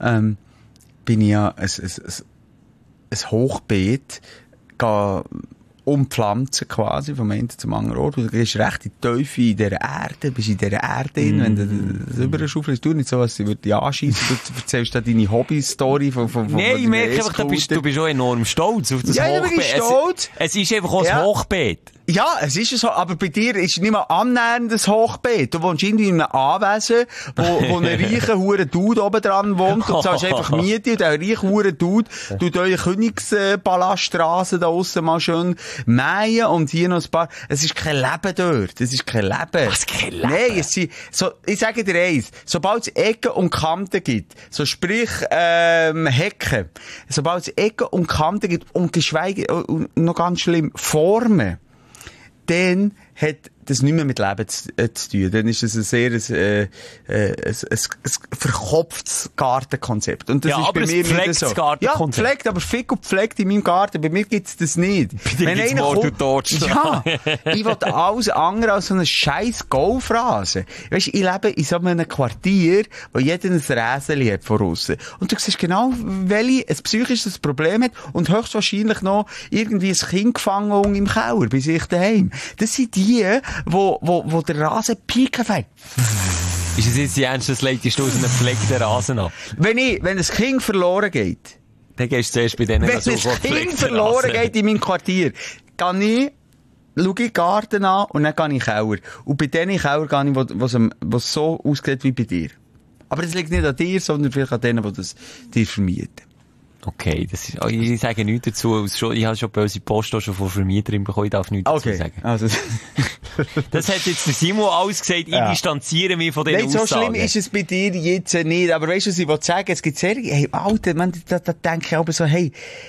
E: bin ich ja ein Hochbeet umpflanzen quasi, vom einen zum anderen Ort. Du gehst recht in die Teufel in dieser Erde, bist in dieser Erde drin, wenn du das überschaufelst. Du nicht so, was sie dich anschiessen. Du erzählst da deine Hobby-Story von
A: Nein, ich merke einfach, du bist auch enorm stolz auf das Hochbeet.
E: Ja, ich bin stolz.
A: Es ist einfach auch ein Hochbeet.
E: Ja, es ist so, aber bei dir ist es nicht mal annähernd ein Hochbeet. Du wohnst irgendwie in einem Anwesen, wo ein reicher hure Dude oben dran wohnt, und zahlst einfach Miete, und der reiche hure Dude tut eure Königspalaststraße da aussen mal schön mähen, und hier noch ein paar, es ist kein Leben dort. Es ist kein Leben.
A: Was, kein Leben?
E: Nein, es sind, so, ich sage dir eins, sobald es Ecken und Kanten gibt, so sprich, Hecken, sobald es Ecken und Kanten gibt, und geschweige, noch ganz schlimm, Formen, dann hat das nicht mehr mit Leben zu tun. Dann ist es ein sehr, ein verkopftes Gartenkonzept. Und das
A: ja,
E: ist bei mir nicht so. Ja, pflegt, aber fick und pflegt in meinem Garten. Bei mir gibt's das nicht.
A: Wenn einer kommt,
E: ja, ich will alles andere als so einen scheiß Golfrasen. Weisst, ich lebe in so einem Quartier, wo jeder ein Räseli hat von aussen. Und du siehst genau, welche ein psychisches Problem hat, und höchstwahrscheinlich noch irgendwie ein Kind gefangen im Keller bei sich daheim. Das sind die, wo der Rasen pieken fängt.
A: Ist es jetzt die Ernst, das leitest du aus einem gepflegten Rasen an?
E: Wenn ein Kind verloren geht,
A: dann gehst du zuerst bei denen,
E: wenn ein Kind verloren geht in meinem Quartier, schaue ich den Garten an, und dann gehe ich in den Keller. Und bei denen Keller gehe ich, wo es so aussieht wie bei dir. Aber das liegt nicht an dir, sondern vielleicht an denen, die das dir vermieten.
A: Okay, das ist, ich sage nichts dazu. Ich habe schon böse Post schon von Vermieterin bekommen, ich darf nichts dazu sagen.
E: Also.
A: Das hat jetzt der Simon alles gesagt, ich distanziere mich von diesen Aussagen.
E: So schlimm ist es bei dir jetzt nicht, aber weißt du, was ich wollte sagen? Es gibt sehr, hey, Alter, da denke ich aber so, hey,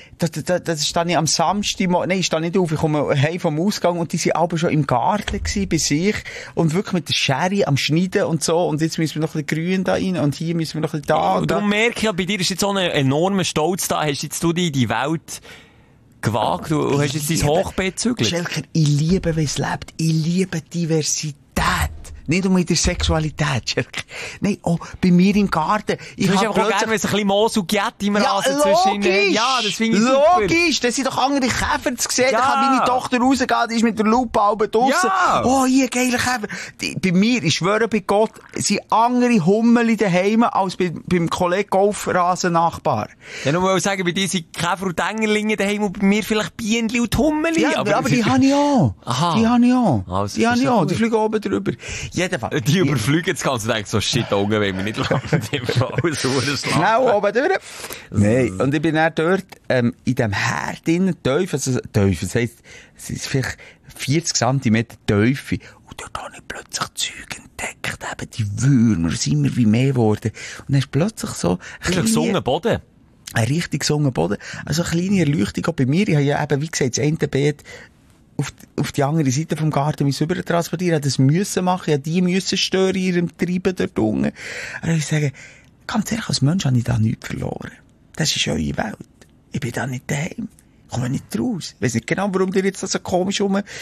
E: das stehe ich am Samstag, nein, ich stehe nicht auf, ich komme heim vom Ausgang, und die sind aber schon im Garten gewesen, bei sich, und wirklich mit der Schere am Schneiden und so, und jetzt müssen wir noch ein bisschen grün da rein, und hier müssen wir noch ein bisschen da.
A: Und darum merke ich ja, bei dir ist jetzt so ein enormer Stolz da, hast jetzt du die Welt gewagt, du hast jetzt dein Hochbeet zügelt.
E: Schelker, ich liebe, wie es lebt, ich liebe Diversität. Nicht nur in der Sexualität, Schelke. Nein, auch bei mir im Garten.
A: Ich habe einfach gerne, wenn es ein bisschen Moos und Giet im Rasen zwischen... Ja, das finde ich super.
E: Logisch, da sind doch andere Käfer zu sehen. Da kann meine Tochter rausgehen, die ist mit der Lupe halb draussen.
A: Ja.
E: Oh, hier, geiler Käfer. Bei mir, ich schwöre bei Gott, sind andere Hummeli daheim als beim Kollegen Golfrasen-Nachbar.
A: Ja, nur mal sagen, bei dir sind Käfer und Engerlinge daheim und bei mir vielleicht Bienenli und Hummeli.
E: Ja, aber die habe ich auch.
A: Aha.
E: Die habe ich auch.
A: Also,
E: die habe ich auch. Die fliegen oben drüber. Jedenfalls.
A: Die überfliegen das Ganze und denken so, shit, da unten wollen wir nicht lang. Die immer alles urschlagen.
E: Schnell oben durch. Nein, und ich bin dann dort, in dem Herd innen, tief, das heisst, es ist vielleicht 40 cm Tiefe. Und dort habe ich plötzlich Zeug entdeckt, eben die Würmer, es sind immer wie mehr geworden. Und dann ist plötzlich so,
A: ein gesunden Boden.
E: Ein richtig gesunden Boden. Also eine kleine Erleuchtung auch bei mir. Ich habe ja eben, wie gesagt, das eine Beet auf die andere Seite vom Garten rüber transportieren. Ich musste das müssen machen. Ich die müssen stören in ihrem Treiben dort unten. Und ich sage, ganz ehrlich, als Mensch habe ich da nichts verloren. Das ist eure Welt. Ich bin da nicht daheim. Ich komme nicht raus. Ich weiss nicht genau, warum ihr jetzt so komisch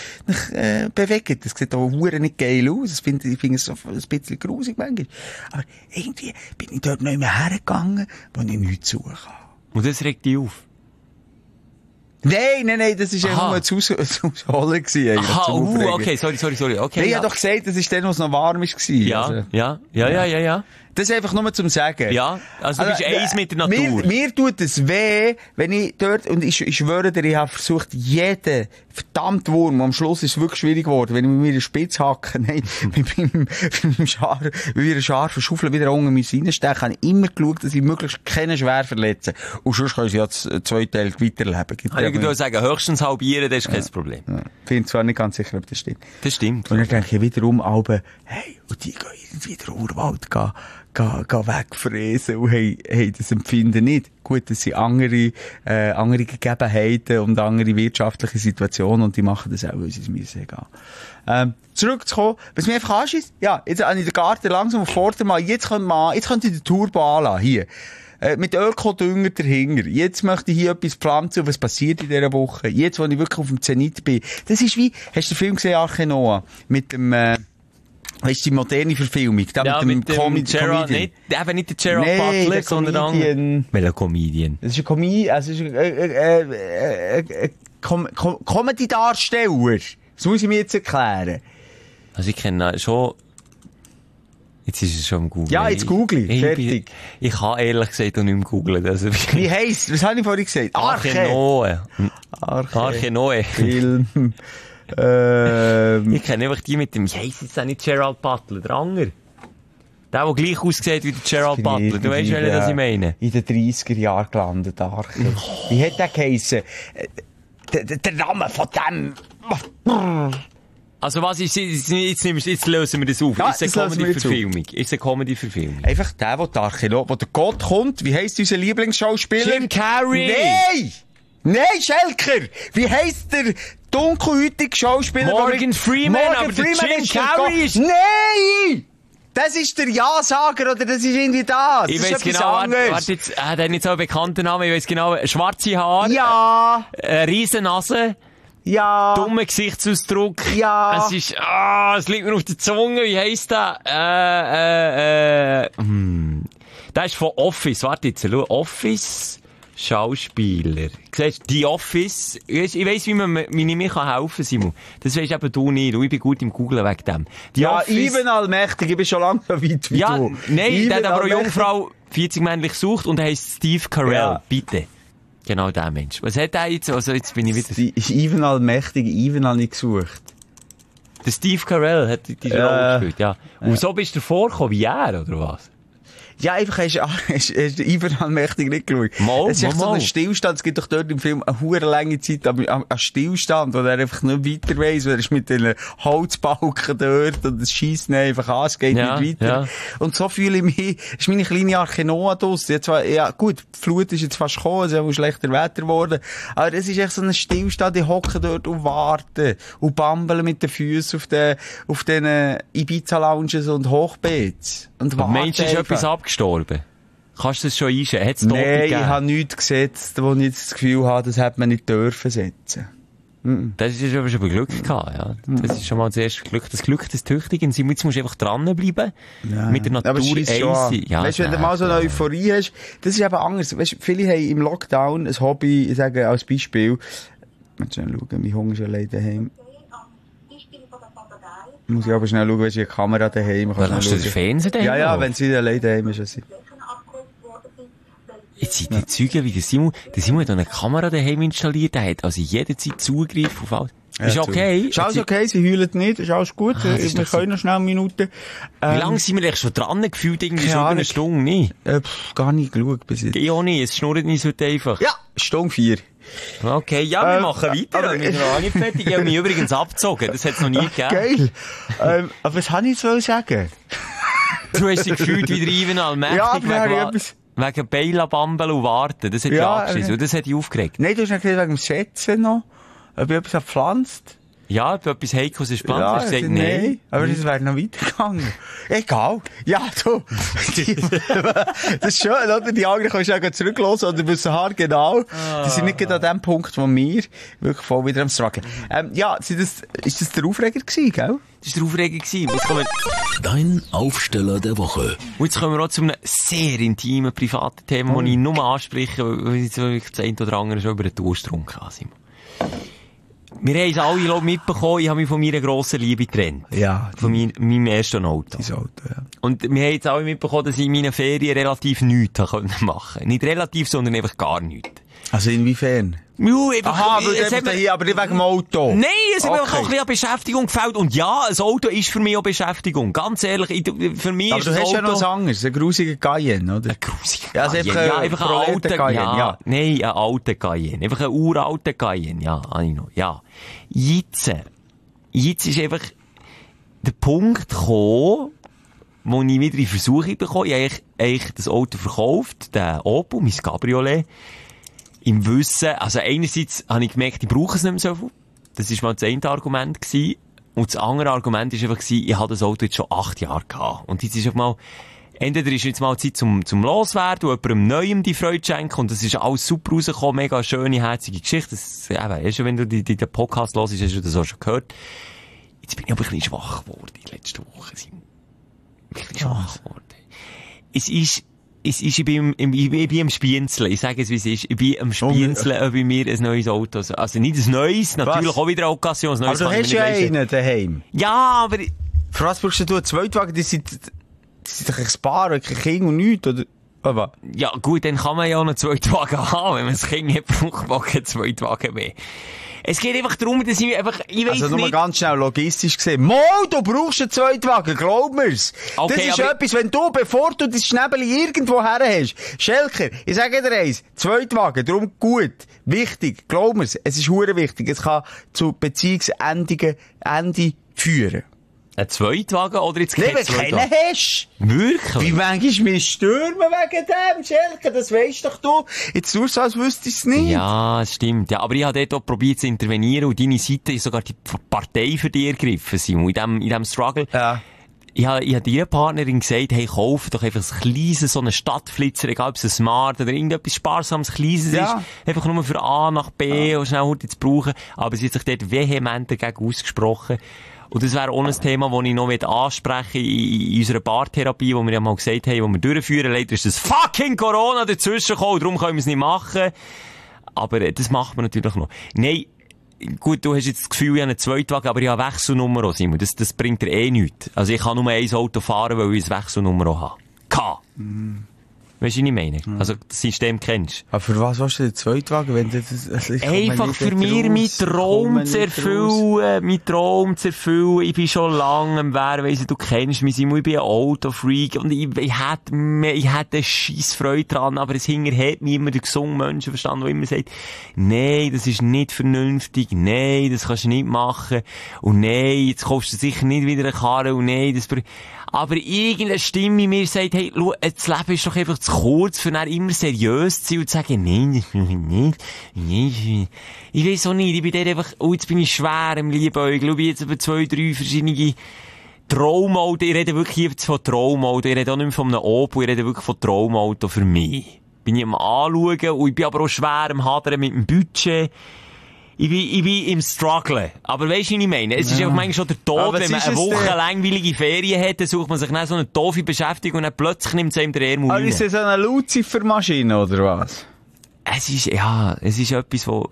E: bewegt. Das sieht auch nicht geil aus. Ich finde es so ein bisschen grusig manchmal. Aber irgendwie bin ich dort nicht mehr hergegangen, wo ich nichts suchen kann.
A: Und das regt dich auf?
E: Nein, das war ja nur ein Ausholen gewesen.
A: Aha, okay, sorry. Okay,
E: ich habe doch gesagt, das ist dann, wo es noch warm war.
A: Ja.
E: Das ist einfach nur zum Sagen.
A: Ja, also du bist eins mit der Natur.
E: Mir tut es weh, wenn ich dort, und ich schwöre dir, ich habe versucht, jeden verdammt Wurm, am Schluss ist es wirklich schwierig geworden, wenn ich mit mir eine Spitze hacke, nein, mit einem scharfen Schaufel wieder unten reinstechen, habe ich immer geschaut, dass ich möglichst keinen schwer verletze. Und sonst können sie ja zwei Teile weiterleben.
A: Ich würde sagen, höchstens halbieren, das ist kein Problem.
E: Ja. Ich bin zwar nicht ganz sicher, ob das stimmt.
A: Das stimmt.
E: Und dann denke ich wiederum, hey, und die gehen irgendwie in den Urwald wegfräsen und hey, das Empfinden nicht. Gut, das sind andere Gegebenheiten und andere wirtschaftliche Situationen und die machen das auch, weil sie es müssen gehen. Zurückzukommen, was mich einfach anschießt, ja, jetzt habe ich den Garten langsam auf Vordermann, jetzt könnte ich den Turbo anlassen, hier. Mit Ökodünger dahinter. Jetzt möchte ich hier etwas pflanzen und was passiert in dieser Woche? Jetzt, wo ich wirklich auf dem Zenit bin. Das ist wie, hast du den Film gesehen, Arche Noah? Mit dem, weißt du, die moderne Verfilmung?
A: Ja, mit dem Gerard, nicht der Gerard Butler, sondern welcher Comedian?
E: Das ist ein Comedian, also ist ein Comedy-Darsteller. Das muss ich mir jetzt erklären.
A: Also ich kenne schon... Jetzt ist es schon im Google.
E: Ja, jetzt google ich. Fertig.
A: Ich kann ehrlich gesagt auch nicht mehr googlen. Also,
E: wie heisst? Was habe ich vorhin gesagt?
A: Arche Noah.
E: Film.
A: Ich kenne einfach die mit dem, wie heisst jetzt auch nicht Gerald Butler, der Anger. Der gleich aussieht wie der Gerald Butler. Du weißt, welchen das ich meine?
E: In den 30er Jahren gelandet, Arche. Wie hat der geheissen? Der Name von dem...
A: Also was ist, jetzt lösen wir das auf.
E: Ja,
A: ist eine Comedy-Verfilmung? Ist eine Comedy-Verfilmung?
E: Einfach der, wo der Gott kommt. Wie heisst unser Lieblingsschauspieler?
A: Jim Carrey!
E: Nein, Schelker! Wie heisst der dunkelhäutige Schauspieler?
A: Morgan Freeman, aber der Jim Carrey ist...
E: Nein! Das ist der Ja-Sager, oder das ist irgendwie das?
A: Ich
E: das
A: weiss genau, warte jetzt, der hat nicht so einen bekannten Namen, ich weiss genau, schwarze Haare.
E: Ja!
A: Riesennase.
E: Ja.
A: Dummer Gesichtsausdruck.
E: Ja.
A: Es ist, es liegt mir auf der Zunge. Wie heisst der? Der ist von Office. Warte jetzt, schau. Office Schauspieler. Siehst du, die Office. Ich weiss, wie mir helfen kann, Simon. Das weisst eben du nicht. Ich bin gut im Googlen wegen dem. Die
E: ja,
A: Office...
E: Ivan Allmächtig. Ich bin schon lange so weit wie
A: ja,
E: du.
A: Nein, der hat aber eine Jungfrau 40 männlich sucht und er heisst Steve Carell. Ja. Bitte. Genau der Mensch. Was hat er jetzt? Also jetzt bin ich wieder...
E: Ivan Allmächtig, Ivan habe ich gesucht.
A: Der Steve Carell hat die Rolle gespielt, ja. Und so bist du vorgekommen wie er, oder was?
E: Ja, einfach hast du Ivan Allmächtig nicht geschaut. Es ist echt so ein Stillstand. Es gibt doch dort im Film eine hure lange Zeit an Stillstand, wo er einfach nicht weiter weiss, weil er ist mit den Holzbalken dort und es scheisst ihn einfach an, es geht nicht weiter. Ja. Und so fühle ich mich, ist meine kleine Arche Noah draus. Ja, gut, die Flut ist jetzt fast gekommen, es ist auch schlechter Wetter geworden. Aber es ist echt so ein Stillstand, die hocken dort und warten und bambeln mit den Füßen auf den Ibiza-Lounges und Hochbeets. Und warten.
A: Meinst du, ist etwas abgestorben? Kannst du das schon einschätzen?
E: Nein, ich habe nichts gesetzt, wo ich jetzt das Gefühl habe, das hätte man nicht dürfen setzen.
A: Das ist aber schon Glück gehabt, ja. Das ist schon mal das erste Glück. Das Glück des Tüchtigen. Jetzt musst du einfach dranbleiben. Ja. Mit der Natur eins sein. Ja,
E: weißt du, wenn du mal so eine Euphorie hast, das ist eben anders. Weißt du, viele haben im Lockdown ein Hobby, ich sage als Beispiel, mal schnell schauen, mein Hunger ist allein daheim. Muss ich aber schnell schauen, weißt du, die Kamera daheim.
A: Hast du den Fernseher daheim?
E: Ja, wenn sie allein daheim ist.
A: Jetzt sind die Zeugen wie der Simon hat eine Kamera daheim installiert, der hat also jederzeit Zugriff auf alles. Ja, ist okay?
E: Ist alles okay, sie heulen nicht, ist alles gut, wir können noch schnell Minuten.
A: Wie lange sind wir eigentlich schon dran gefühlt, irgendwie so eine Stunde, nicht?
E: Gar nicht geschaut bis jetzt.
A: Ich auch nicht, es schnurrt nicht heute einfach.
E: Ja, Stunde 4.
A: Okay, ja, wir machen weiter. Wir sind noch nicht fertig. Ich habe mich übrigens abgezogen, das hat es noch nie gegeben.
E: Geil. Aber was habe ich jetzt sagen?
A: Du hast dich gefühlt wie der Ivan Allmächtig. Ja, wegen Beila, Bambel und Warten. Das hat dich angeschissen. Und das hat dich aufgeregt.
E: Nein, du hast nicht gesagt, wegen dem Schätzen noch. Ob ich etwas gepflanzt.
A: Ja, ob etwas Heikos ist gepflanzt.
E: Ja,
A: hast du gesagt, nein.
E: Aber das wäre noch weitergegangen. Egal. Ja, du. Das ist schön, oder? Die anderen kannst du auch zurücklassen oder wissen genau. Die sind nicht gerade an dem Punkt, wo wir wirklich voll wieder am Struggle. Ja, ist das der Aufreger gewesen, gell?
A: Das war der Aufreger gewesen.
C: Dein Aufsteller der Woche.
A: Und jetzt kommen wir auch zu einem sehr intimen, privaten Thema, das ich nur anspreche, weil ich das ein oder andere schon über den Durst getrunken habe. Wir haben es alle mitbekommen, ich habe mich von meiner grossen Liebe getrennt.
E: Ja.
A: Von meinem ersten Auto.
E: Dein Auto, ja.
A: Und wir haben jetzt alle mitbekommen, dass ich in meinen Ferien relativ nichts machen konnte. Nicht relativ, sondern einfach gar nichts.
E: Also inwiefern?
A: Ja,
E: aber nicht wegen dem Auto.
A: Nein, es hat mir auch ein bisschen an Beschäftigung gefällt. Und ja, ein Auto ist für mich auch Beschäftigung. Ganz ehrlich, für mich
E: aber
A: ist
E: du hast
A: Auto...
E: ja noch was anderes. Ein grusiger Cayenne, oder?
A: Ein grusiger
E: Cayenne.
A: Ja, einfach ein alter
E: Cayenne, ja.
A: Nein, ein alter Cayenne. Einfach ein uralter Cayenne. Ja, ich noch. Ja. Jetzt ist einfach der Punkt gekommen, wo ich wieder in Versuchung bekomme. Ich habe eigentlich das Auto verkauft, den Opel, mein Cabriolet. Im Wissen, also einerseits habe ich gemerkt, ich brauche es nicht mehr so viel. Das war mal das eine Argument gewesen. Und das andere Argument war einfach, ich habe das Auto jetzt schon 8 Jahre gehabt. Und jetzt ist einfach mal, entweder ist jetzt mal Zeit zum Loswerden und jemandem Neuem die Freude schenken. Und das ist alles super rausgekommen, mega schöne, herzige Geschichte. Das, eben, schon wenn du den Podcast hörst, hast du das auch schon gehört. Jetzt bin ich aber ein bisschen schwach geworden in letzter Woche. Ein bisschen schwach geworden. Ich bin am Spienzeln. Ich sage es, wie es ist. Ich bin am Spienzeln, ob ich mir ein neues Auto... Also nicht ein neues, natürlich auch wieder eine Occasion.
E: Aber du hast ja einen daheim.
A: Ja, aber...
E: Für was brauchst du einen Zweitwagen? Die sind doch ein Paar, kein Kind und nichts, oder? Aber.
A: Ja, gut, dann kann man ja auch einen Zweitwagen haben. Wenn man ein Kind hat, braucht man keinen Zweitwagen mehr. Es geht einfach darum, dass ich einfach, ich weiss
E: also
A: nicht...
E: nur ganz schnell logistisch gesehen. Mo, du brauchst einen Zweitwagen, glaub mir's. Okay, das ist etwas, wenn du, bevor du das Schnäbeli irgendwo her hast, Schelker, ich sage dir eins, Zweitwagen, darum gut, wichtig, glaub mir's, es ist hure wichtig, es kann zu Beziehungsende führen.
A: Ein Zweitwagen oder jetzt
E: kein Zweitwagen? Wenn du keinen hast.
A: Wirklich?
E: Wie manchmal wir stürmen wegen dem, Schelke, das weisst doch du. Jetzt tust du, als wüsstest du es nicht.
A: Ja, das stimmt. Ja, aber ich habe dort auch probiert zu intervenieren und deine Seite ist sogar die Partei für dich ergriffen, Simon, in dem Struggle.
E: Ja.
A: Ich habe deiner Partnerin gesagt, hey, kauf doch einfach ein kleines, so einen Stadtflitzer, egal ob es ein Smart oder irgendetwas Sparsames, Kleines ist. Einfach nur für A nach B und schnell heute zu brauchen. Aber sie hat sich dort vehement dagegen ausgesprochen. Und das wäre auch ein Thema, das ich noch ansprechen in unserer Paartherapie, wo wir ja mal gesagt haben, wo wir durchführen. Leider ist das fucking Corona dazwischen gekommen, darum können wir es nicht machen. Aber das macht man natürlich noch. Nein, gut, du hast jetzt das Gefühl, ich habe einen Zweitwagen, aber ich habe eine Wechselnummer, Simon. Das bringt dir eh nichts. Also ich kann nur ein Auto fahren, weil ich eine Wechselnummer habe. Weißt du, was ich meine? Also, das System kennst.
E: Aber für was hast du den Zweitwagen, wenn du das...
A: Einfach für mich meinen Traum zu erfüllen. Ich bin schon lange am Wehren, weiss du kennst mich, Simon, ich bin ein Autofreak und ich hätte scheisse Freude dran, aber es hinterhält mich immer der gesunde Menschenverstand, der immer sagt, nein, das ist nicht vernünftig, nein, das kannst du nicht machen und nein, jetzt kaufst du sicher nicht wieder eine Karre und nein, das... Aber irgendeine Stimme in mir sagt, hey, schau, das Leben ist doch einfach zu kurz, für dann immer seriös zu sein und zu sagen, nein, das will ich nicht. Ich weiss auch nicht, ich bin der einfach, jetzt bin ich schwer im Liebäugeln, ich bin jetzt über 2, 3 verschiedene Traumauto, ich rede wirklich jetzt von Traumauto, ich rede auch nicht mehr von einem Opel, ich rede wirklich von Traumauto für mich. Bin ich am Anschauen und ich bin aber auch schwer am Hadern mit dem Budget. Ich bin im Struggle. Aber weisst du, was ich meine? Es ist ja manchmal schon der Tod, wenn man eine Woche langweilige Ferien hat, dann sucht man sich dann so eine doofe Beschäftigung und dann plötzlich nimmt es einem der Ärmel rein.
E: Ist das so eine Lucifer-Maschine, oder was?
A: Es ist etwas, wo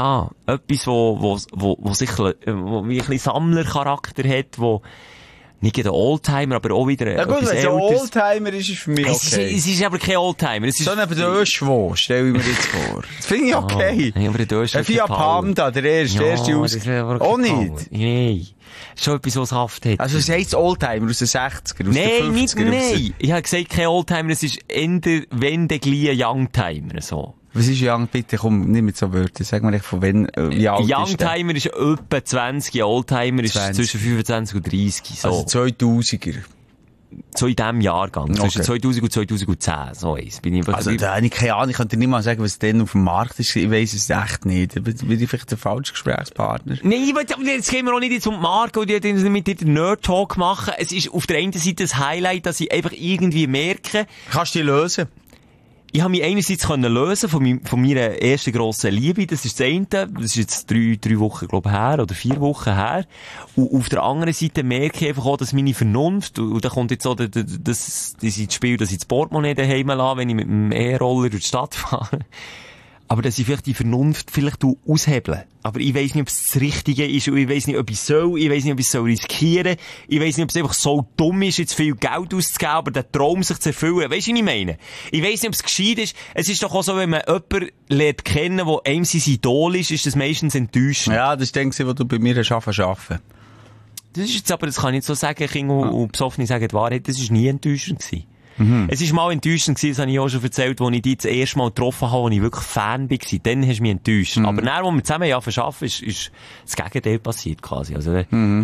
A: ein bisschen Sammlercharakter hat, wo nicht ein Oldtimer, aber auch wieder
E: ja gut, wenn es ein Oldtimer ist, ist für mich okay.
A: Es ist aber kein Oldtimer. Es ist
E: so ein Döschwo, stell ich mir jetzt vor. Das finde ich okay.
A: Ja, aber
E: ein Fiat Panda, der erste aus... Auch nicht?
A: Nein. Schon etwas, was Haft hat.
E: Also es heisst Oldtimer aus den 60er, aus den 50er?
A: Nein. Ich habe gesagt, kein Oldtimer, es ist eher, wenn der gleich Youngtimer, so.
E: Was ist Young, bitte? Komm, nimm mit so Wörter. Sag mir von wann, wie alt
A: Youngtimer ist etwa 20, Oldtimer ist zwischen 25 und 30, so.
E: Also 2000er.
A: So in diesem Jahrgang. Zwischen 2000 und 2010, so eins. Bin ich
E: also da habe ich keine Ahnung. Ich könnte nicht mal sagen, was denn auf dem Markt ist. Ich weiss es echt nicht. Bin ich vielleicht der falsche Gesprächspartner?
A: Nein, jetzt gehen wir auch nicht um die Marke und die mit dir den Nerd-Talk machen. Es ist auf der einen Seite das Highlight, dass ich einfach irgendwie merke...
E: Kannst du die lösen?
A: Ich habe mich einerseits lösen von meiner ersten grossen Liebe. Das ist das eine. Das ist jetzt 3 Wochen, glaube ich, her, oder 4 Wochen her. Und auf der anderen Seite merke ich einfach auch, dass meine Vernunft, und da kommt jetzt auch das Spiel, dass ich das Portemonnaie daheim lasse, wenn ich mit dem E-Roller durch die Stadt fahre. Aber dass ich vielleicht die Vernunft aushebeln. Aber ich weiss nicht, ob es das Richtige ist, und ich weiss nicht, ob ich soll, ich weiss nicht, ob ich es riskieren soll, ich weiss nicht, ob es einfach so dumm ist, jetzt viel Geld auszugeben, aber den Traum sich zu erfüllen. Weisst du, was ich meine? Ich weiss nicht, ob es gescheit ist. Es ist doch auch so, wenn man jemanden lernt kennen, der einem sein Idol ist das meistens enttäuschend.
E: Ja, das ist das, was du bei mir arbeiten.
A: Das ist jetzt aber, das kann ich nicht so sagen, Kinder und Besoffene sagen die Wahrheit, das war nie enttäuschend gewesen. Es war mal enttäuschend gewesen, das habe ich auch schon erzählt, als ich dich das erste Mal getroffen habe, als ich wirklich Fan war. Dann hast du mich enttäuscht. Aber dann, als wir zusammen arbeiten, ist das Gegenteil passiert quasi. Also,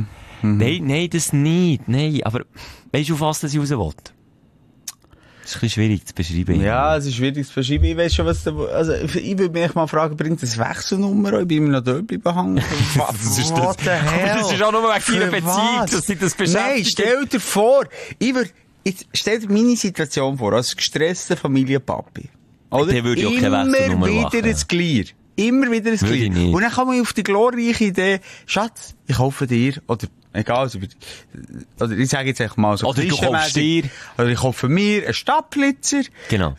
A: nein, das nicht. Nein, aber weißt du, auf was das ich raus will? Das ist ein bisschen schwierig zu beschreiben.
E: Ja, es ist schwierig zu beschreiben. Ich weiss schon, also, ich würde mich mal fragen, bringt das Wechselnummer auch? Ich bin immer noch dort bleiben hängen.
A: Das ist auch nur wegen deiner Beziehung, dass dich das beschäftigt.
E: Nein, stell dir vor, jetzt stell dir meine Situation vor, als gestresster Familienpapi. Oder?
A: Der würde ja keine Wechselnummer machen.
E: Immer wieder das Gleiche. Immer wieder das Gleiche. Und dann kommen wir auf die glorreiche Idee, Schatz, ich kaufe dir, oder egal, oder ich sage jetzt einfach mal so,
A: oder du kaufst dir,
E: oder ich kaufe mir einen Stadtblitzer,
A: genau,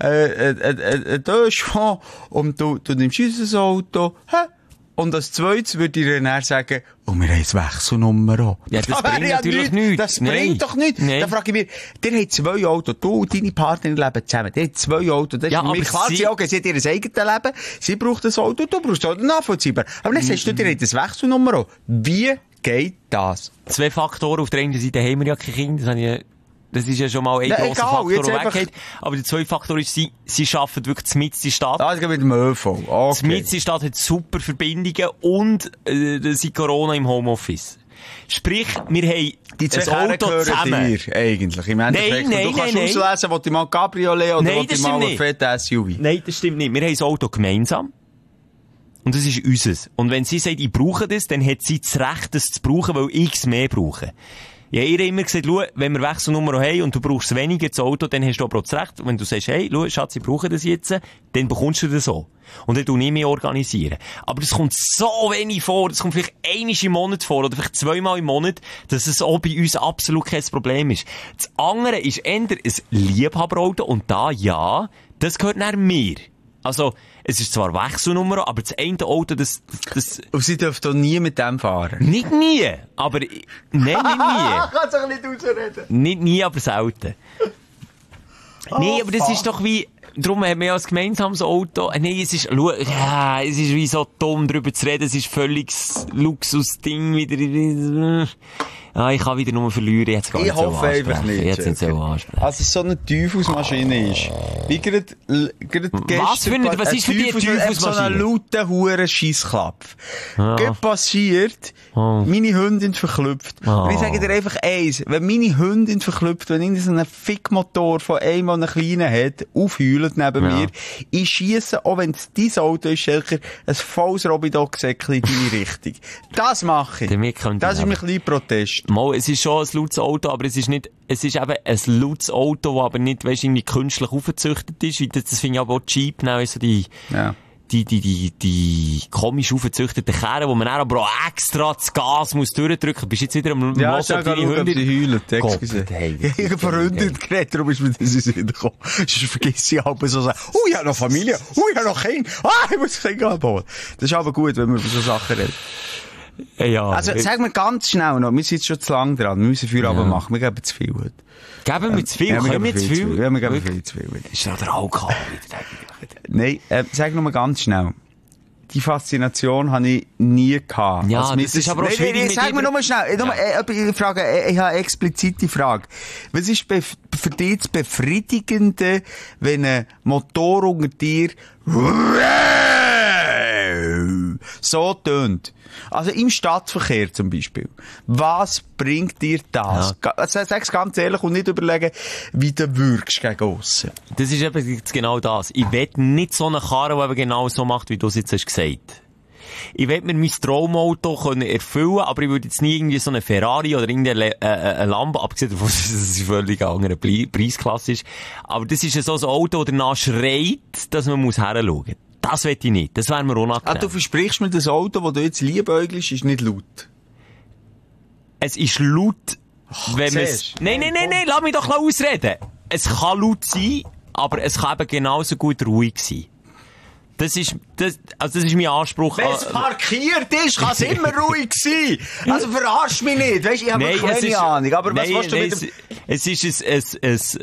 E: ein Döschmann, und du nimmst unser Auto, und als zweites würde ich dann sagen, wir haben eine Wechselnummer auch.
A: Ja, das bringt natürlich nichts.
E: Das bringt doch nichts. Dann frage ich mich, der hat 2 Autos, du und deine Partnerin leben zusammen. Der hat 2 Autos. Das ist für mich klar, sie hat ihr eigenes Leben, sie braucht ein Auto, du brauchst ein Auto, nachvollziehbar. Aber dann sagst du, der hat eine Wechselnummer auch. Wie geht das? 2
A: Faktoren. Auf der einen Seite haben wir ja kein Kind, das ist ja schon mal ein grosser Faktor, der weggeht. Aber der zweite Faktor ist, sie arbeiten wirklich mitten in der Stadt.
E: Ah, das geht mit dem ÖV. Okay.
A: Mitten in der Stadt hat super Verbindungen und seit Corona im Homeoffice. Sprich, wir haben
E: die 2 Auto zusammen. Dir, eigentlich. Im Endeffekt.
A: Nein,
E: du kannst auslesen, will ich mal Cabriolet oder will ich mal ein fettes SUV.
A: Nein, das stimmt nicht. Wir haben das Auto gemeinsam. Und das ist unseres. Und wenn sie sagt, ich brauche das, dann hat sie das Recht, das zu brauchen, weil ich es mehr brauche. Ja, ihr immer gesagt, schau, wenn wir Wechselnummer haben und du brauchst weniger das Auto, dann hast du aber auch das Recht. Wenn du sagst, hey, schau, Schatz, ich brauche das jetzt, dann bekommst du das so. Und dann tu ich mich organisieren. Aber das kommt so wenig vor, das kommt vielleicht einmal im Monat vor, oder vielleicht 2-mal im Monat, dass es auch bei uns absolut kein Problem ist. Das andere ist eher ein Liebhaberauto, und da, ja, das gehört nach mir. Also, es ist zwar Wechselnummer, aber das eine Auto, das...
E: Und sie dürfen doch nie mit dem fahren?
A: Nicht nie, aber... Nein, nicht nie.
E: Kannst du nicht ausreden.
A: Nicht nie, aber selten. Nein, aber das ist doch wie... Darum haben wir ja ein gemeinsames Auto. Nein, es ist wie so dumm, darüber zu reden. Es ist völlig Luxusding wieder... ich kann wieder nur verlieren. Jetzt
E: ich hoffe einfach nicht.
A: Jetzt nicht so ansprechen.
E: Also, es so eine Teufelsmaschine ist. Wie gerade gestern...
A: Was ist für dich eine Teufelsmaschine?
E: So einen lauten, huren Scheissklapf. Passiert, meine Hündin verklüpft. Und ich sage dir einfach eins, wenn meine Hündin verklüpft, wenn irgendein so ein Fickmotor von einem, der einen kleinen hat, aufheult neben mir, ich schiesse, auch wenn es dein Auto ist, Schelker, ein volles Robidog-Säckchen in deine Richtung. Das mache ich. Das ist mein kleiner Protest.
A: Mal, es ist schon ein lautes Auto, aber es ist eben ein lautes Auto, das aber nicht, wahrscheinlich künstlich aufgezüchtet ist. Das finde ich aber auch cheap, so die die komisch aufgezüchteten Kerren, wo man dann aber auch extra das Gas muss durchdrücken. Bist jetzt wieder am
E: Motor, ob deine Hunde heulen. Ich habe verhundet geredet, darum ist mir das in den Sinn gekommen. Sonst vergiss ich aber so sagen, ich habe noch Familie, ich habe noch Kinder, ich muss Kinder abholen. Das ist aber gut, wenn man über so Sachen redet.
A: Ja.
E: Also, sag mir ganz schnell noch, wir sind jetzt schon zu lang dran, wir müssen Feierabend machen, wir geben zu viel heute.
A: Geben wir zu viel?
E: Ja,
A: Können wir zu viel?
E: Ja, wir geben viel zu viel.
A: Ist da der Alkohol?
E: Nein, sag noch mal ganz schnell. Die Faszination habe ich nie gehabt.
A: Ja,
E: also,
A: das ist aber auch schwierig.
E: Sag mir nur mal schnell. Ich habe eine explizite Frage. Was ist für dich das Befriedigende, wenn ein Motor unter dir so tönt? Also im Stadtverkehr zum Beispiel. Was bringt dir das? Ja. Also, sag's ganz ehrlich und nicht überlegen, wie du wirkst gegen aussen.
A: Das ist eben genau das. Ich will nicht so eine Karre, die eben genau so macht, wie du es jetzt hast gesagt. Ich will mir mein Traumauto erfüllen, aber ich würde jetzt nie irgendwie so eine Ferrari oder irgendeine Lambo, abgesehen davon, dass es eine völlig andere Preisklasse ist. Aber das ist so ein Auto, das danach schreit, dass man hinschauen muss. Das will ich nicht. Das wäre mir unangenehm.
E: Du versprichst mir, das Auto, das du jetzt liebäugelst, ist nicht laut.
A: Es ist laut, wenn man es... Nein, lass mich doch ausreden. Es kann laut sein, aber es kann eben genauso gut ruhig sein. Das ist mein Anspruch.
E: Wenn es parkiert ist, kann es immer ruhig sein. Also verarsch mich nicht. Weisst, ich habe keine Ahnung. Aber was willst du mit
A: Es ist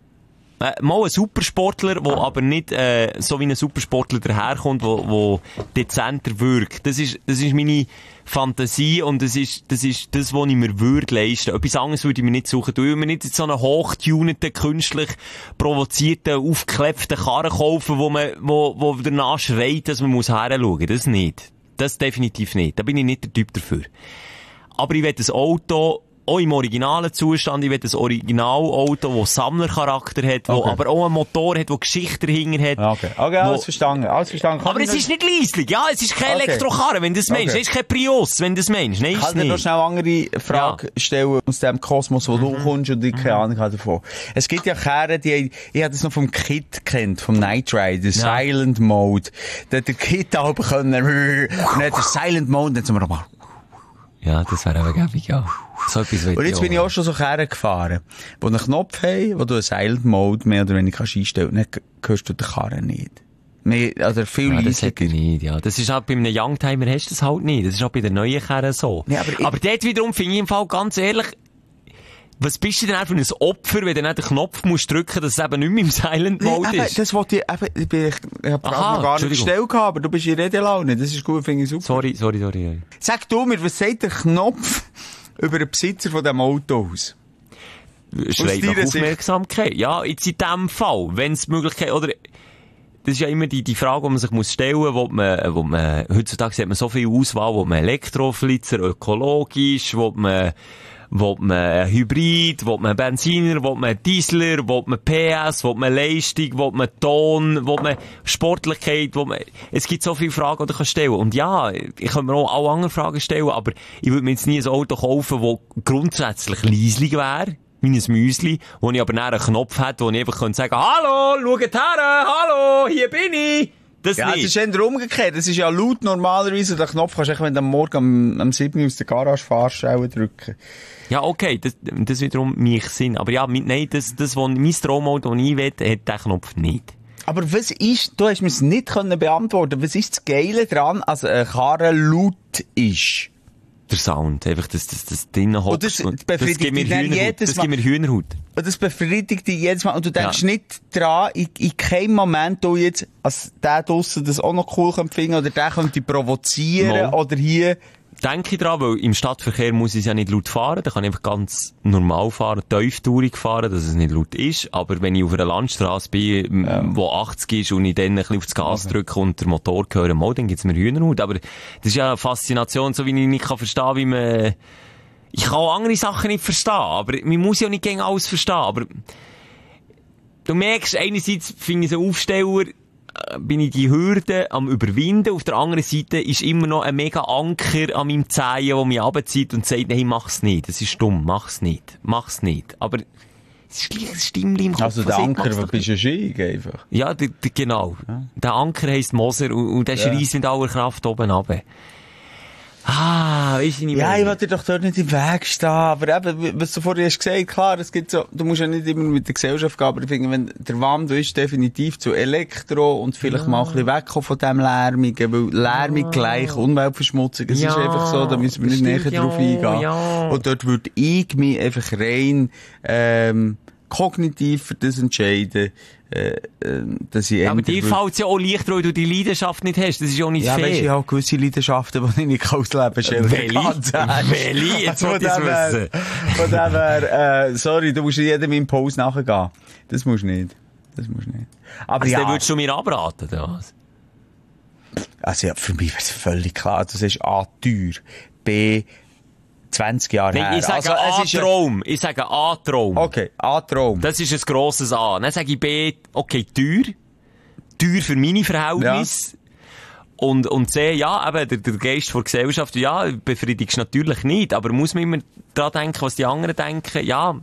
A: mal ein Supersportler, der aber nicht so wie ein Supersportler daherkommt, wo dezenter wirkt. Das ist meine Fantasie und das ist das, was ich mir würde leisten. Etwas anderes würde ich mir nicht suchen. Ich würde mir nicht so einen hochtuneten, künstlich provozierten, aufgeklebten Karren kaufen, wo danach schreit, dass man hinschauen muss. Das nicht. Das definitiv nicht. Da bin ich nicht der Typ dafür. Aber ich will ein Auto, auch im originalen Zustand, ich will ein Originalauto, das Sammlercharakter hat, das aber auch einen Motor hat, der Geschichte dahinter hat.
E: Okay, alles verstanden.
A: Aber es ist nicht leislich, ja, es ist kein Elektrokarre, wenn du das meinst. Es ist kein Prius, wenn du das meinst. Nein,
E: kann ich dir noch schnell eine andere Frage stellen aus dem Kosmos, wo du kommst und ich keine Ahnung habe davon. Es gibt ja Karren, ich habe das noch vom Kid kennt, vom Knight Rider, Silent Mode. Da hat der Kid auch können, und dann der Silent Mode, dann sind wir nochmal.
A: Ja, das wäre aber gäbig, ja. So etwas
E: und jetzt bin ich auch schon so Karren gefahren, wo einen Knopf haben, wo du einen Silent Mode mehr oder weniger einstellen kannst, dann hörst du den Karren nicht. Oder viel
A: ja, das hätte ich nicht, ja. Das ist halt bei einem Youngtimer hast du das halt nicht. Das ist auch bei den neuen Karren so. Nee, aber dort wiederum finde ich im Fall ganz ehrlich, was bist du denn auch für ein Opfer, wenn du nicht den Knopf musst drücken, dass es eben nicht mehr im Silent Mode ist?
E: Das wollte ich habe die Frage noch gar nicht gestellt, aber du bist in Redelaune. Das ist gut, finde ich super.
A: Sorry.
E: Sag du mir, was sagt der Knopf über den Besitzer von diesem Auto aus?
A: Schreit nach Aufmerksamkeit. Ja, jetzt in diesem Fall, wenn es Möglichkeit, oder, das ist ja immer die Frage, die man sich muss stellen muss, wo man, heutzutage hat man so viel Auswahl, wo man Elektroflitzer, ökologisch, wo man Hybrid, will man Benziner, will man Dieseler, will man PS, will man Leistung, will man Ton, will man Sportlichkeit, es gibt so viele Fragen, die du kannst stellen. Und ja, ich kann mir auch alle anderen Fragen stellen, aber ich würde mir jetzt nie ein Auto kaufen, das grundsätzlich leislich wäre, wie ein Müsli, wo ich aber dann einen Knopf hätte, wo ich einfach sagen könnte, hallo, schaut her, hallo, hier bin ich. Das
E: ja, es ist eher umgekehrt. Es ist ja laut normalerweise, den Knopf kannst du, wenn du am Morgen am 7 aus der Garage fahrst, drücken.
A: Ja, okay, das wiederum mich Sinn. Aber ja, nein, das mein Stromauto, das ich will, hat den Knopf nicht.
E: Aber was ist, du hast mir es nicht beantworten, was ist das Geile daran, als eine Karre laut ist?
A: Der Sound, einfach das drinnen hockt.
E: Das gibt mir
A: Hühnerhaut.
E: Und das befriedigt dich jedes Mal. Und du denkst nicht dran, in keinem Moment, du jetzt, als der draussen das auch noch cool finden oder der könnte provozieren oder hier.
A: Denke ich dran, weil im Stadtverkehr muss ich ja nicht laut fahren. Da kann ich einfach ganz normal fahren, tieftourig fahren, dass es nicht laut ist. Aber wenn ich auf einer Landstrasse bin, wo 80 ist und ich dann ein bisschen aufs Gas drücke und der Motor höre, dann gibt's mir Hühnerhaut. Aber das ist ja eine Faszination, so wie ich nicht verstehen kann, wie man... Ich kann auch andere Sachen nicht verstehen, aber man muss ja nicht gegen alles verstehen. Aber du merkst, einerseits finde ich so Aufsteller, bin ich die Hürde am Überwinden. Auf der anderen Seite ist immer noch ein mega Anker an meinem Zehen, der mich runterzieht und sagt, nein, mach's nicht. Das ist dumm, mach's nicht. Aber ist gleich ein Stimmchen im Kopf.
E: Also der Anker, was bist du schick einfach?
A: Ja, genau. Ja. Der Anker heisst Moser und der schreist mit aller Kraft oben runter. Weisst du nicht mehr?
E: Ja, ich wollte dir doch dort nicht im Weg stehen, aber eben, was du vorhin hast gesagt, klar, es gibt so, du musst ja nicht immer mit der Gesellschaft gehen, aber ich finde, wenn der Wandel ist definitiv zu Elektro und vielleicht mal ein bisschen wegkommen von dem Lärmigen, weil Lärmig gleich Umweltverschmutzung, es ist einfach so, da müssen wir nicht näher drauf eingehen. Ja. Und dort würde ich mich einfach rein, kognitiv für das entscheiden, dass ich
A: aber dir fällt es ja auch leicht, weil du die Leidenschaft nicht hast. Das ist ja auch nicht fair.
E: Ja, weisst du, ich habe gewisse Leidenschaften, die ich nicht ausleben kann.
A: Welche? Jetzt wollte ich es wissen.
E: Von dem her, sorry, du musst jedem Impuls nachgehen. Das musst du nicht. Aber
A: also, dann würdest du mir abraten, oder was?
E: Also, ja, für mich wäre es völlig klar. Das ist A, teuer. B, 20 Jahre her.
A: Ich sage A-Traum. Ich sage A-Traum.
E: Okay, A-Traum.
A: Das ist ein grosses A. Dann sage ich B, okay, teuer. Teuer für meine Verhältnisse. Ja. Und C, ja, eben, der Geist der Gesellschaft, ja, befriedigst natürlich nicht. Aber muss man immer daran denken, was die anderen denken? Ja,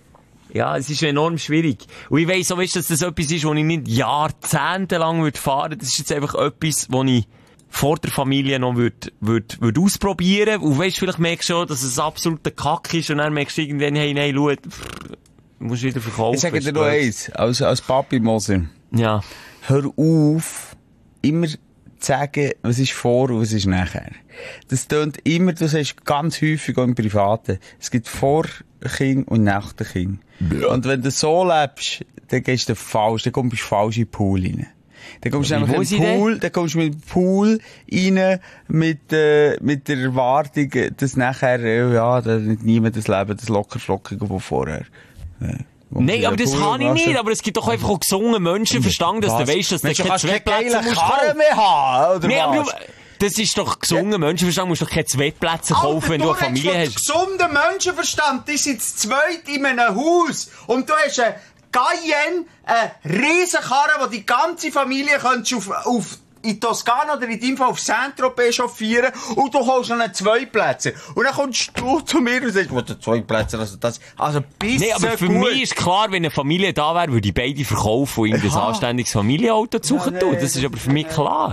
A: es ist enorm schwierig. Und ich weiss auch, dass das etwas ist, was ich nicht jahrzehntelang fahren würde. Das ist jetzt einfach etwas, was ich vor der Familie noch würd ausprobieren. Und weisst, vielleicht merkst du schon, dass es absoluter Kack ist und dann merkst du irgendwann, hey, nein, schau, musst wieder verkaufen.
E: Ich sage dir noch eins, als Papi Moser.
A: Ja.
E: Hör auf, immer zu sagen, was ist vor und was ist nachher. Das tönt immer, du sagst ganz häufig auch im Privaten, es gibt vor Kind und nach dem Kind. Ja. Und wenn du so lebst, dann gehst du falsch, dann kommst du falsch in den Pool rein. Dann kommst du nämlich in den Pool, dann kommst du mit dem Pool rein, mit der Erwartung, dass nachher, niemand das Leben, das lockerflockige von vorher.
A: Nein, aber das kann ich nicht, aber es gibt doch einfach auch gesungen Menschenverstand, dass du weisst, dass du keine Zweitplätze musst
E: kaufen. Mehr haben, oder
A: nee,
E: was?
A: Das ist doch gesunden Menschenverstand, musst doch keine Zweitplätze kaufen, wenn du eine Familie hast.
E: Gesunden Menschenverstand, die sind zu zweit in einem Haus und du hast Cayenne, eine Riesenkarre, wo die ganze Familie auf in Toskana oder in deinem Fall auf Saint-Tropez chauffieren und du holst noch einen Zweitplätze. Und dann kommst du zu mir und sagst, wo der Zweitplätze, also bis
A: nee, aber für mich ist klar, wenn eine Familie da wäre, würde ich beide verkaufen und irgendein anständiges Familienauto suchen tun. Das ist aber für mich klar.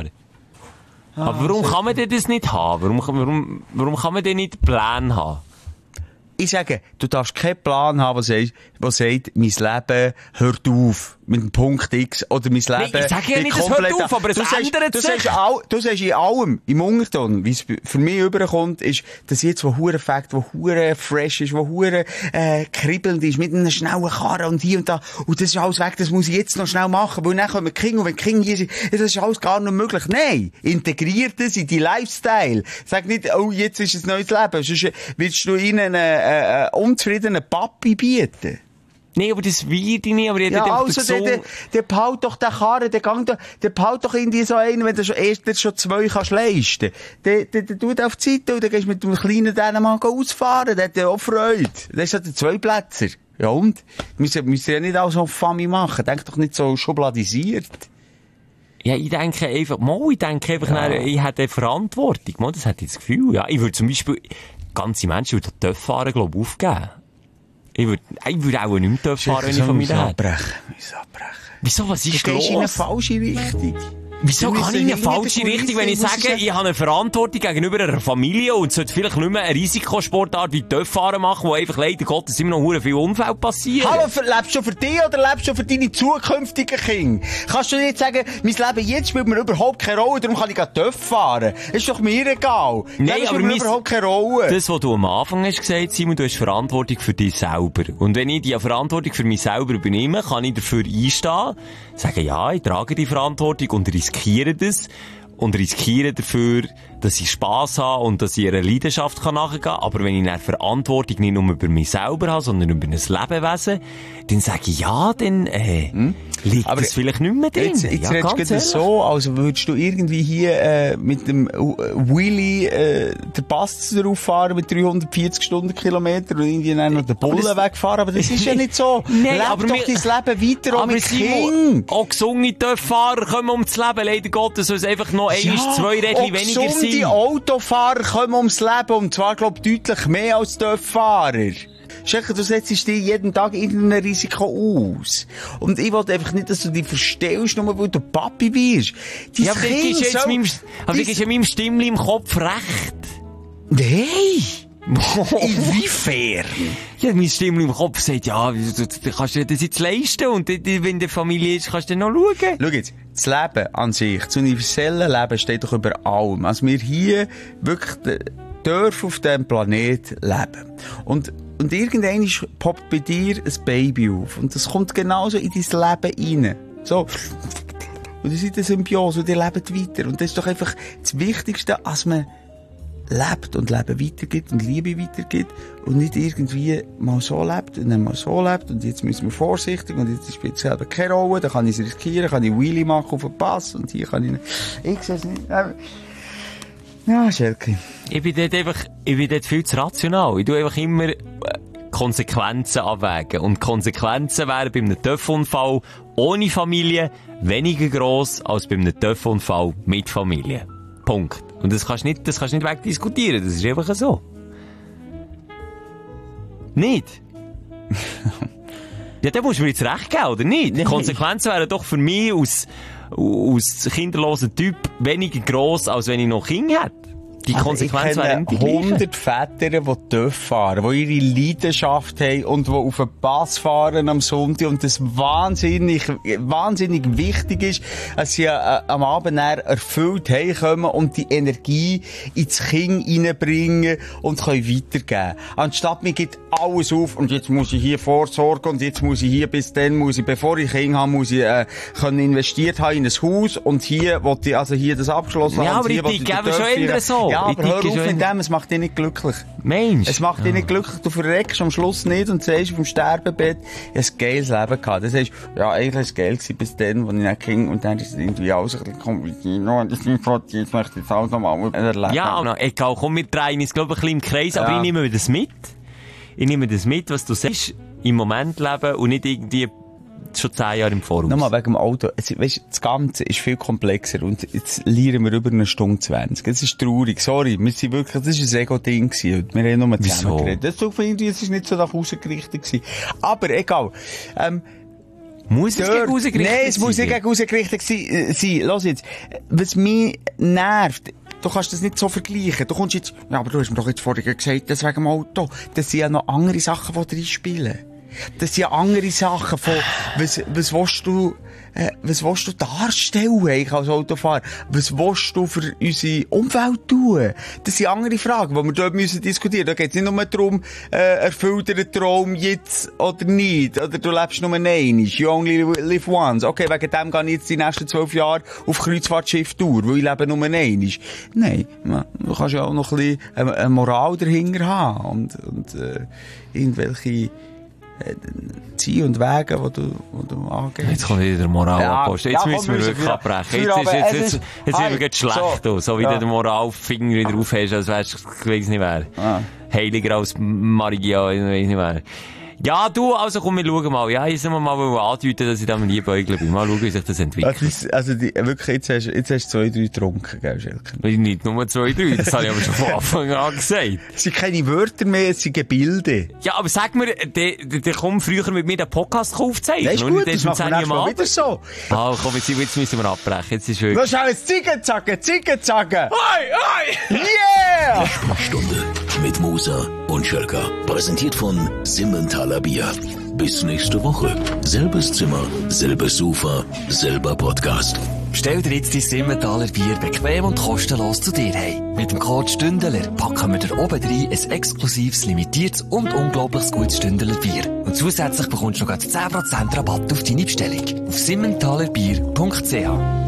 A: Aber warum kann man denn das nicht haben? Warum kann man denn nicht Pläne haben?
E: Ich sage, du darfst keinen Plan haben, der sagt, mein Leben hört auf. Mit dem Punkt X. Oder mein Leben...
A: Nee, ich sage ja nicht, es hört auf, aber es ändert sich.
E: Du sagst in allem, im Unterton, wie es für mich überkommt, ist, dass jetzt, wo hure Fakt, wo hure fresh ist, wo hure kribbelnd ist, mit einer schnellen Karre und hier und da. Und das ist alles weg, das muss ich jetzt noch schnell machen, weil dann kommen Kinder, und wenn Kinder hier sind, das ist alles gar nicht möglich. Nein! Integriert das in die Lifestyle. Sag nicht, oh, jetzt ist ein neues Leben. Sonst willst du ihnen einen unzufriedenen Papi bieten.
A: Nee, aber das wird ich nicht, aber ich hätte
E: also, der behaut doch den Karren, der behaut doch irgendwie so einen, wenn du schon zwei kannst leisten. Der tut auf die Seite und dann gehst du mit dem kleinen Dänemark ausfahren, der hat ja auch Freude. Das ist ja der Zweiplätzer. Ja und? Müssen ja nicht alles auf Famille machen. Denk doch nicht so schubladisiert.
A: Ja, ich denke einfach, ich hätte Verantwortung. Das hätte ich das Gefühl, ja. Ich würde zum Beispiel, ganze Menschen würden TÜV-Fahren, glaube ich, aufgeben. Ich würde auch nicht mehr fahren, wenn ich Familie hätte.
E: Abbrechen.
A: Wieso, was ist
E: los? Du gehst in eine falsche Richtung.
A: Wieso kann ich in eine falsche Richtung, wenn ich sage, ich habe eine Verantwortung gegenüber einer Familie und sollte vielleicht nicht mehr eine Risikosportart wie TÜV-Fahren machen, wo einfach leider Gottes immer noch viele Unfälle passieren?
E: Hallo, lebst du für dich oder lebst du für deine zukünftigen Kinder? Kannst du nicht sagen, mein Leben jetzt spielt mir überhaupt keine Rolle, darum kann ich TÜV fahren? Ist doch mir egal.
A: Nein, aber
E: mir überhaupt keine Rolle.
A: Das, was du am Anfang hast gesagt, Simon, du hast Verantwortung für dich selber. Und wenn ich die Verantwortung für mich selber übernehme, kann ich dafür einstehen, sagen, ja, ich trage die Verantwortung und riskiere das und riskiere dafür, dass ich Spass habe und dass ich ihrer Leidenschaft nachgehen kann. Aber wenn ich eine Verantwortung nicht nur über mich selber habe, sondern über ein Lebewesen, dann sage ich, ja, dann liegt aber das vielleicht nicht mehr drin.
E: Jetzt redest du das so, als würdest du irgendwie hier mit dem Wheelie der Pass drauf fahren mit 340 Stundenkilometer und irgendwie dann noch den Bullen wegfahren. Aber das ist ja nicht so.
A: Nein,
E: Leb
A: aber
E: doch dein Leben weiter auch mit Kindern.
A: Auch gesunde TÜV-Fahrer kommen ums Leben. Leider Gottes soll es einfach noch zwei Rädchen weniger sein.
E: Die Autofahrer kommen ums Leben, und zwar, glaub ich, deutlich mehr als TÜV-Fahrer. Schelke, du setzt dich jeden Tag irgendein Risiko aus. Und ich wollte einfach nicht, dass du dich verstellst, nur weil du Papi bist.
A: Ja, aber du gibst ja meinem Stimmli im Kopf recht.
E: Nein! Inwiefern?
A: Ja, mein Stimmli im Kopf sagt, ja, du kannst dir das jetzt leisten und wenn die Familie ist, kannst du dann noch schauen.
E: Schau jetzt, das Leben an sich, das universelle Leben steht doch über allem. Also wir hier wirklich dürfen auf diesem Planet leben. Und irgendwann poppt bei dir ein Baby auf. Und das kommt genauso in dein Leben rein. So. Und ihr seid eine Symbiose und ihr lebt weiter. Und das ist doch einfach das Wichtigste, als man lebt und Leben weitergibt und Liebe weitergibt und nicht irgendwie mal so lebt und dann mal so lebt und jetzt müssen wir vorsichtig und jetzt spielt es selber keine Rolle, dann kann ich es riskieren, kann ich Wheelie machen auf den Pass und hier kann ich nicht. Ich sehe es nicht. Ja, Schelke.
A: Ich bin dort viel zu rational. Ich tue einfach immer Konsequenzen abwägen. Und Konsequenzen wären bei einem TÜV-Unfall ohne Familie weniger gross als bei einem TÜV-Unfall mit Familie. Punkt. Und das kannst du nicht wegdiskutieren. Das ist einfach so. Nicht? Ja, da musst du mir jetzt recht geben, oder nicht? Die Konsequenzen wären doch für mich aus kinderlosen Typ weniger gross, als wenn ich noch Kinder hätte. Die Konsequenz wäre
E: die 100 Väter, die TÜV fahren, die ihre Leidenschaft haben und die auf den Pass fahren am Sonntag und das wahnsinnig wichtig ist, dass sie am Abend erfüllt heimkommen und die Energie ins Kind reinbringen und können weitergeben. Anstatt mir geht alles auf und jetzt muss ich hier vorsorgen und jetzt muss ich hier bevor ich Kinder habe, muss ich können investiert haben in ein Haus und hier wollte ich hier das abgeschlossen haben.
A: Ja, aber ich gebe schon ändern so.
E: Ja, aber hör auf mit dem, es macht dich nicht glücklich.
A: Mensch.
E: Es macht dich nicht glücklich, du verreckst am Schluss nicht und sagst auf dem Sterbebett, ich habe ein geiles Leben gehabt. Das heißt, ja, eigentlich war es geil gewesen bis dann, wo ich nicht ging und dann ist es irgendwie alles ein bisschen kompliziert. Und ich möchte jetzt alles nochmal erleben.
A: Ja, egal, komm, wir drehen uns, glaube ich, ein bisschen im Kreis, aber ich nehme das mit. Ich nehme das mit, was du sagst, im Moment leben und nicht irgendwie schon 10 Jahre im Voraus.
E: Nochmal wegen dem Auto. Weißt, das Ganze ist viel komplexer und jetzt lernen wir über 1 Stunde 20. Das ist traurig. Sorry. Wir sind wirklich, das war ein Ego-Ding gewesen. Wir haben nur zusammen geredet. Das ist nicht so nach außen gerichtet gewesen. Aber egal.
A: Muss es gegen rausgerichtet sein?
E: Nein, es muss nicht gegen rausgerichtet sein. Lass jetzt. Was mich nervt, du kannst das nicht so vergleichen. Du kommst jetzt, ja, aber du hast mir doch jetzt vorher gesagt, das wegen dem Auto. Das sind ja noch andere Sachen, die drin spielen. Das sind ja andere Sachen von, was willst du darstellen eigentlich als Autofahrer? Was willst du für unsere Umwelt tun? Das sind andere Fragen, die wir dort diskutieren müssen. Da geht es nicht nur darum, erfüllt dir den Traum jetzt oder nicht? Oder du lebst nur einmal. You only live once. Okay, wegen dem gehe ich jetzt die nächsten 12 Jahre auf Kreuzfahrtschiff-Tour, weil ich lebe nur einmal. Nein, du kannst ja auch noch ein bisschen eine Moral dahinter haben und irgendwelche Ziele und Wege, die du angehst.
A: Jetzt kommt wieder der Moralapostel. Jetzt müssen wir wirklich abbrechen. Jetzt sind wir jetzt schlecht. So wie du den Moralfinger wieder aufhast, als wärst du, ich weiss nicht wer. Heiliger als Maria, ich weiss nicht wer. Ja, du, also komm, wir schauen mal. Ja, jetzt mal andeuten, dass ich da mal liebäugle bin. Mal schauen, wie sich das entwickelt.
E: Wirklich, jetzt hast du 2, 3 getrunken, gell, Schelke?
A: Nicht nur 2, 3, das habe ich aber schon von Anfang an gesagt.
E: Es sind keine Wörter mehr, es sind Gebilde.
A: Ja, aber sag mir, der kommt früher mit mir den Podcast aufzeichnen.
E: Das ist gut, das machen wir mal wieder so.
A: Ah, komm, jetzt müssen wir abbrechen. Jetzt ist wirklich...
E: Lass alles Ziegenzacken!
C: Hoi!
E: Yeah!
C: Sprechstunde mit Musa und Schelka. Präsentiert von Simmentaler Bier. Bis nächste Woche. Selbes Zimmer, selbes Sofa, selber Podcast.
D: Stell dir jetzt dein Simmentaler Bier bequem und kostenlos zu dir heim. Mit dem Code Stündler packen wir dir oben rein ein exklusives, limitiertes und unglaublich gutes Stündler Bier. Und zusätzlich bekommst du noch 10% Rabatt auf deine Bestellung. Auf simmentalerbier.ch.